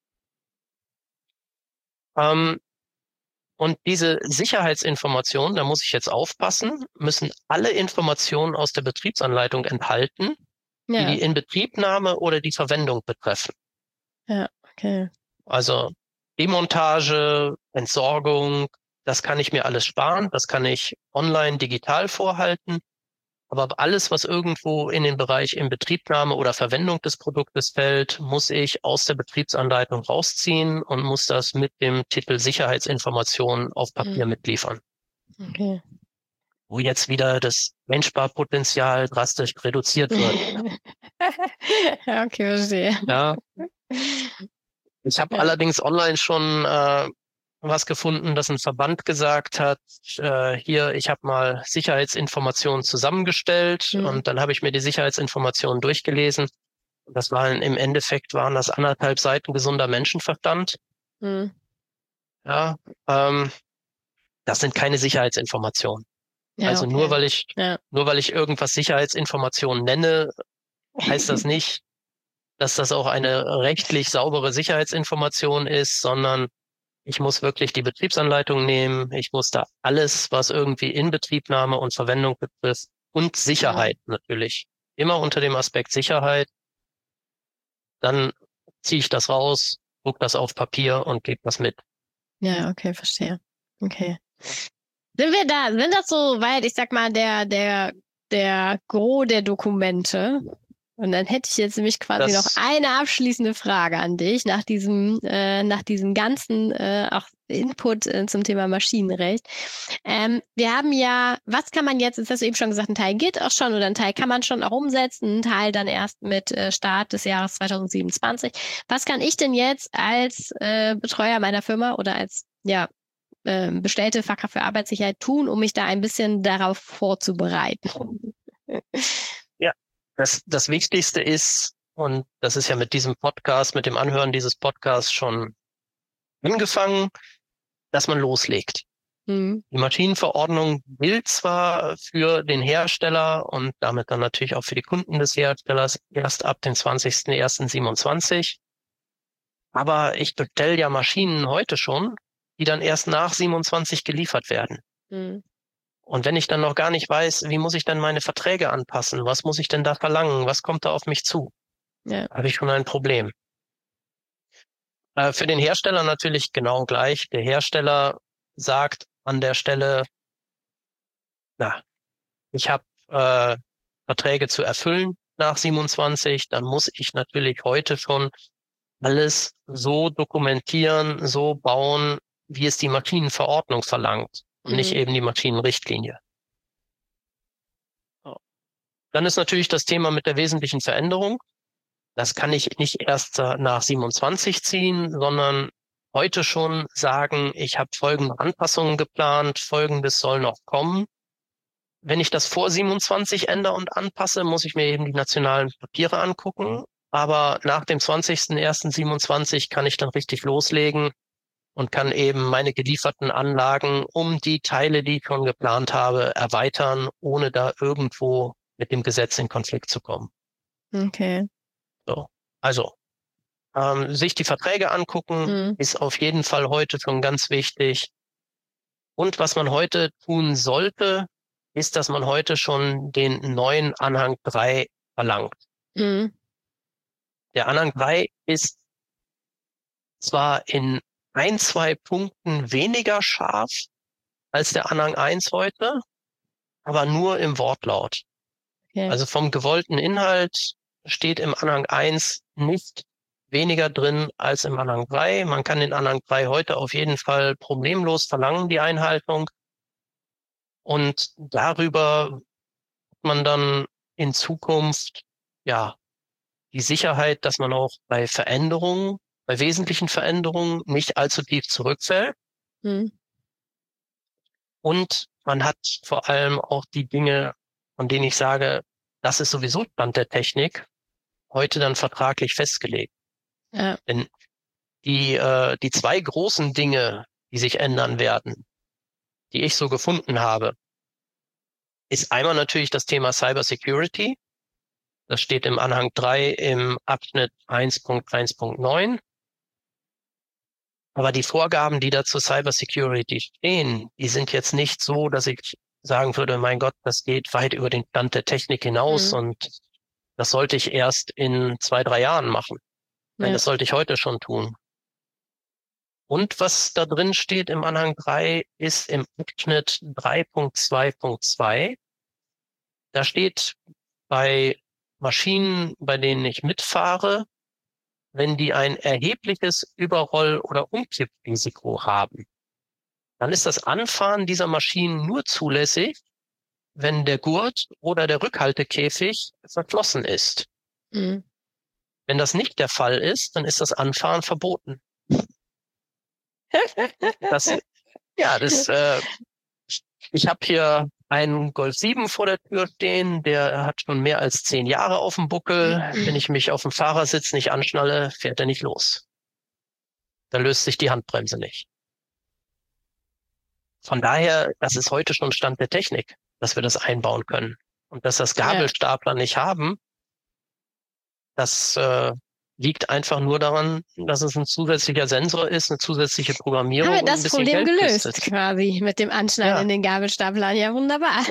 Und diese Sicherheitsinformationen, da muss ich jetzt aufpassen, müssen alle Informationen aus der Betriebsanleitung enthalten, die die Inbetriebnahme oder die Verwendung betreffen. Ja, okay. Also Demontage, Entsorgung, das kann ich mir alles sparen, das kann ich online digital vorhalten. Aber alles, was irgendwo in den Bereich Inbetriebnahme oder Verwendung des Produktes fällt, muss ich aus der Betriebsanleitung rausziehen und muss das mit dem Titel Sicherheitsinformationen auf Papier mitliefern. Okay. Wo jetzt wieder das Einsparpotenzial drastisch reduziert wird. Ja, okay, verstehe. Ja. Ich habe allerdings online schon was gefunden, dass ein Verband gesagt hat, hier, ich habe mal Sicherheitsinformationen zusammengestellt und dann habe ich mir die Sicherheitsinformationen durchgelesen. Das waren im Endeffekt waren das 1,5 Seiten gesunder Menschenverstand. Ja, das sind keine Sicherheitsinformationen. Ja, also okay. nur weil ich irgendwas Sicherheitsinformationen nenne, heißt das nicht, dass das auch eine rechtlich saubere Sicherheitsinformation ist, sondern ich muss wirklich die Betriebsanleitung nehmen. Ich muss da alles, was irgendwie Inbetriebnahme und Verwendung betrifft und Sicherheit natürlich. Immer unter dem Aspekt Sicherheit. Dann ziehe ich das raus, druck das auf Papier und gebe das mit. Ja, okay, verstehe. Okay. Sind das so weit, ich sag mal, der Gros der Dokumente? Und dann hätte ich jetzt nämlich quasi noch eine abschließende Frage an dich nach diesem ganzen auch Input zum Thema Maschinenrecht. Wir haben ja, was kann man jetzt hast du eben schon gesagt, ein Teil geht auch schon oder ein Teil kann man schon auch umsetzen, ein Teil dann erst mit Start des Jahres 2027. Was kann ich denn jetzt als Betreuer meiner Firma oder als bestellte Fachkraft für Arbeitssicherheit tun, um mich da ein bisschen darauf vorzubereiten? Ja, das Wichtigste ist, und das ist ja mit diesem Podcast, mit dem Anhören dieses Podcasts schon angefangen, dass man loslegt. Die Maschinenverordnung gilt zwar für den Hersteller und damit dann natürlich auch für die Kunden des Herstellers erst ab dem 20.01.27. Aber ich bestelle ja Maschinen heute schon, die dann erst nach 27 geliefert werden. Und wenn ich dann noch gar nicht weiß, wie muss ich dann meine Verträge anpassen? Was muss ich denn da verlangen? Was kommt da auf mich zu? Ja. Habe ich schon ein Problem. Für den Hersteller natürlich genau gleich. Der Hersteller sagt an der Stelle, ich habe Verträge zu erfüllen nach 27, dann muss ich natürlich heute schon alles so dokumentieren, so bauen, wie es die Maschinenverordnung verlangt und nicht eben die Maschinenrichtlinie. Dann ist natürlich das Thema mit der wesentlichen Veränderung. Das kann ich nicht erst nach 27 ziehen, sondern heute schon sagen, ich habe folgende Anpassungen geplant, folgendes soll noch kommen. Wenn ich das vor 27 ändere und anpasse, muss ich mir eben die nationalen Papiere angucken. Aber nach dem 20.01.27 kann ich dann richtig loslegen und kann eben meine gelieferten Anlagen um die Teile, die ich schon geplant habe, erweitern, ohne da irgendwo mit dem Gesetz in Konflikt zu kommen. Okay. So. Also, sich die Verträge angucken, ist auf jeden Fall heute schon ganz wichtig. Und was man heute tun sollte, ist, dass man heute schon den neuen Anhang 3 verlangt. Der Anhang 3 ist zwar in 2 Punkten weniger scharf als der Anhang 1 heute, aber nur im Wortlaut. Okay. Also vom gewollten Inhalt steht im Anhang 1 nicht weniger drin als im Anhang 3. Man kann den Anhang 3 heute auf jeden Fall problemlos verlangen, die Einhaltung. Und darüber hat man dann in Zukunft, die Sicherheit, dass man auch bei Veränderungen, bei wesentlichen Veränderungen nicht allzu tief zurückfällt. Und man hat vor allem auch die Dinge, von denen ich sage, das ist sowieso Stand der Technik, heute dann vertraglich festgelegt. Ja. Denn die 2 großen Dinge, die sich ändern werden, die ich so gefunden habe, ist einmal natürlich das Thema Cybersecurity. Das steht im Anhang 3 im Abschnitt 1.1.9. Aber die Vorgaben, die da zur Cybersecurity stehen, die sind jetzt nicht so, dass ich sagen würde, mein Gott, das geht weit über den Stand der Technik hinaus und das sollte ich erst in 2, 3 Jahren machen. Nein, das sollte ich heute schon tun. Und was da drin steht im Anhang 3, ist im Abschnitt 3.2.2. Da steht bei Maschinen, bei denen ich mitfahre, wenn die ein erhebliches Überroll- oder Umkipprisiko haben, dann ist das Anfahren dieser Maschinen nur zulässig, wenn der Gurt oder der Rückhaltekäfig verschlossen ist. Wenn das nicht der Fall ist, dann ist das Anfahren verboten. Ich habe hier einen Golf 7 vor der Tür stehen, der hat schon mehr als 10 Jahre auf dem Buckel. Wenn ich mich auf dem Fahrersitz nicht anschnalle, fährt er nicht los. Da löst sich die Handbremse nicht. Von daher, das ist heute schon Stand der Technik, dass wir das einbauen können. Und dass das Gabelstapler nicht haben, das liegt einfach nur daran, dass es ein zusätzlicher Sensor ist, eine zusätzliche Programmierung. Haben wir das Problem gelöst quasi mit dem Anschneiden in den Gabelstaplern? Ja, wunderbar.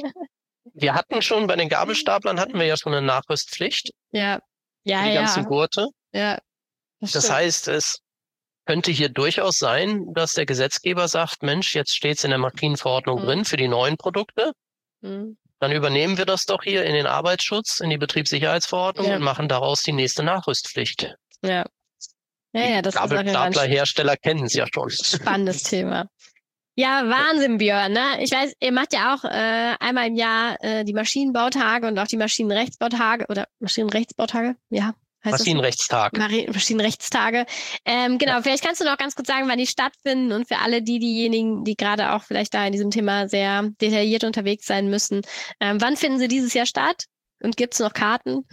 Wir hatten schon, bei den Gabelstaplern hatten wir ja schon eine Nachrüstpflicht. Ja. Für die ganzen Gurte. Ja. Das heißt, es könnte hier durchaus sein, dass der Gesetzgeber sagt, Mensch, jetzt steht es in der Maschinenverordnung drin für die neuen Produkte. Dann übernehmen wir das doch hier in den Arbeitsschutz, in die Betriebssicherheitsverordnung und machen daraus die nächste Nachrüstpflicht. Ja, das Gabelstaplerhersteller kennen es ja schon. Spannendes Thema. Ja, Wahnsinn, Björn. Ne? Ich weiß, ihr macht ja auch einmal im Jahr die Maschinenbautage und auch die Maschinenrechtsbautage oder Maschinenrechtsbautage, Maschinenrechtstag. Maschinenrechtstage. Genau, vielleicht kannst du noch ganz kurz sagen, wann die stattfinden und für alle diejenigen, die gerade auch vielleicht da in diesem Thema sehr detailliert unterwegs sein müssen. Wann finden sie dieses Jahr statt? Und gibt es noch Karten?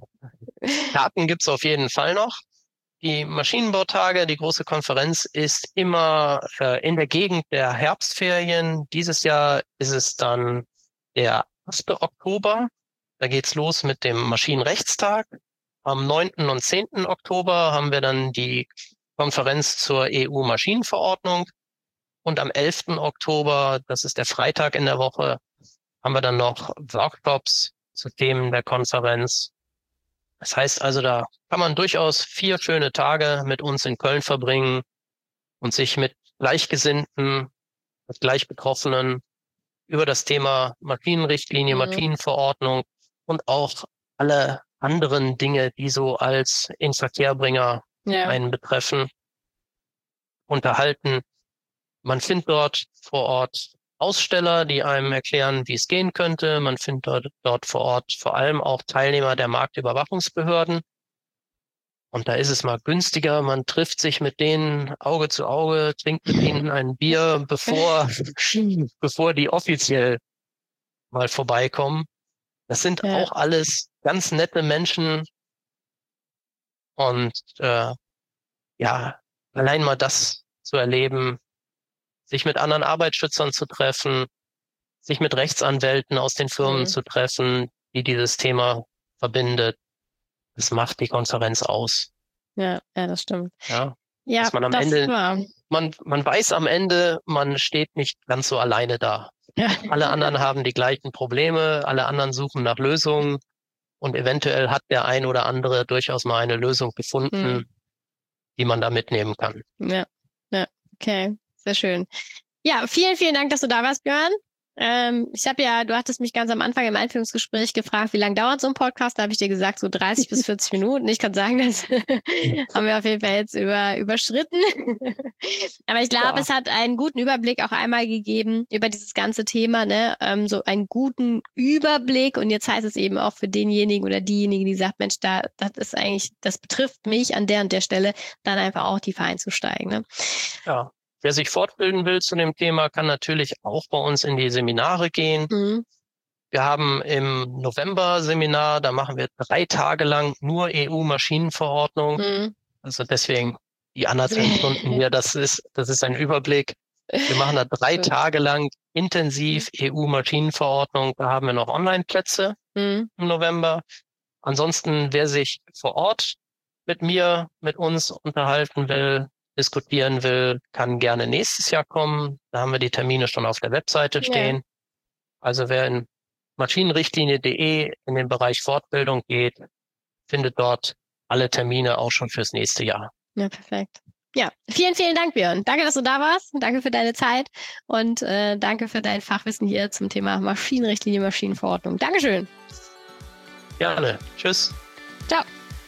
Karten gibt es auf jeden Fall noch. Die Maschinenbautage, die große Konferenz, ist immer in der Gegend der Herbstferien. Dieses Jahr ist es dann der 8. Oktober. Da geht's los mit dem Maschinenrechtstag. Am 9. und 10. Oktober haben wir dann die Konferenz zur EU-Maschinenverordnung. Und am 11. Oktober, das ist der Freitag in der Woche, haben wir dann noch Workshops zu Themen der Konferenz. Das heißt also, da kann man durchaus 4 schöne Tage mit uns in Köln verbringen und sich mit Gleichgesinnten, mit Gleichbetroffenen über das Thema Maschinenrichtlinie, Maschinenverordnung und auch alle anderen Dinge, die so als Inverkehrbringer einen betreffen, unterhalten. Man findet dort vor Ort Aussteller, die einem erklären, wie es gehen könnte. Man findet dort vor Ort vor allem auch Teilnehmer der Marktüberwachungsbehörden. Und da ist es mal günstiger. Man trifft sich mit denen Auge zu Auge, trinkt mit ihnen ein Bier, bevor die offiziell mal vorbeikommen. Das sind auch alles ganz nette Menschen. Und allein mal das zu erleben, sich mit anderen Arbeitsschützern zu treffen, sich mit Rechtsanwälten aus den Firmen zu treffen, die dieses Thema verbindet, das macht die Konferenz aus. Ja, das stimmt. Ja, dass man am Ende, man weiß am Ende, man steht nicht ganz so alleine da. Ja. Alle anderen haben die gleichen Probleme, alle anderen suchen nach Lösungen und eventuell hat der ein oder andere durchaus mal eine Lösung gefunden, die man da mitnehmen kann. Ja, okay, sehr schön. Ja, vielen, vielen Dank, dass du da warst, Björn. Du hattest mich ganz am Anfang im Einführungsgespräch gefragt, wie lange dauert so ein Podcast? Da habe ich dir gesagt, so 30 bis 40 Minuten. Ich kann sagen, das haben wir auf jeden Fall jetzt überschritten. Aber ich glaube, es hat einen guten Überblick auch einmal gegeben über dieses ganze Thema, ne? So einen guten Überblick. Und jetzt heißt es eben auch für denjenigen oder diejenige, die sagt, Mensch, das betrifft mich an der und der Stelle, dann einfach auch tiefer einzusteigen. Ne? Ja. Wer sich fortbilden will zu dem Thema, kann natürlich auch bei uns in die Seminare gehen. Wir haben im November Seminar, da machen wir 3 Tage lang nur EU-Maschinenverordnung. Also deswegen die 1,5 Stunden hier, das ist ein Überblick. Wir machen da 3 Tage lang intensiv EU-Maschinenverordnung. Da haben wir noch Online-Plätze im November. Ansonsten, wer sich vor Ort mit uns unterhalten will, diskutieren will, kann gerne nächstes Jahr kommen. Da haben wir die Termine schon auf der Webseite stehen. Also wer in maschinenrichtlinie.de in den Bereich Fortbildung geht, findet dort alle Termine auch schon fürs nächste Jahr. Ja, perfekt. Ja, vielen, vielen Dank, Björn. Danke, dass du da warst. Danke für deine Zeit und danke für dein Fachwissen hier zum Thema Maschinenrichtlinie, Maschinenverordnung. Dankeschön. Gerne. Tschüss. Ciao.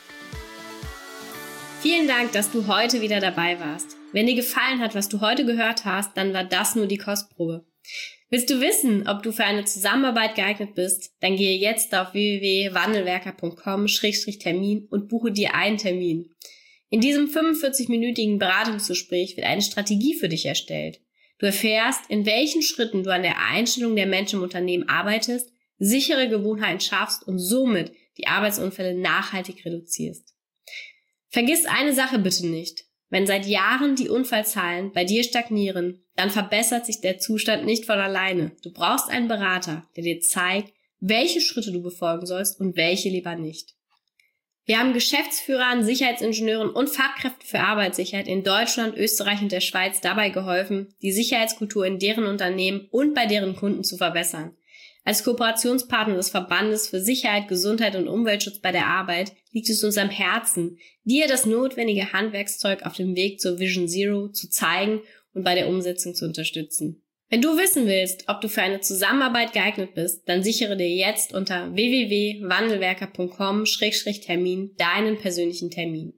Vielen Dank, dass du heute wieder dabei warst. Wenn dir gefallen hat, was du heute gehört hast, dann war das nur die Kostprobe. Willst du wissen, ob du für eine Zusammenarbeit geeignet bist? Dann gehe jetzt auf www.wandelwerker.com/Termin und buche dir einen Termin. In diesem 45-minütigen Beratungsgespräch wird eine Strategie für dich erstellt. Du erfährst, in welchen Schritten du an der Einstellung der Menschen im Unternehmen arbeitest, sichere Gewohnheiten schaffst und somit die Arbeitsunfälle nachhaltig reduzierst. Vergiss eine Sache bitte nicht. Wenn seit Jahren die Unfallzahlen bei dir stagnieren, dann verbessert sich der Zustand nicht von alleine. Du brauchst einen Berater, der dir zeigt, welche Schritte du befolgen sollst und welche lieber nicht. Wir haben Geschäftsführern, Sicherheitsingenieuren und Fachkräften für Arbeitssicherheit in Deutschland, Österreich und der Schweiz dabei geholfen, die Sicherheitskultur in deren Unternehmen und bei deren Kunden zu verbessern. Als Kooperationspartner des Verbandes für Sicherheit, Gesundheit und Umweltschutz bei der Arbeit liegt es uns am Herzen, dir das notwendige Handwerkszeug auf dem Weg zur Vision Zero zu zeigen und bei der Umsetzung zu unterstützen. Wenn du wissen willst, ob du für eine Zusammenarbeit geeignet bist, dann sichere dir jetzt unter www.wandelwerker.com/Termin deinen persönlichen Termin.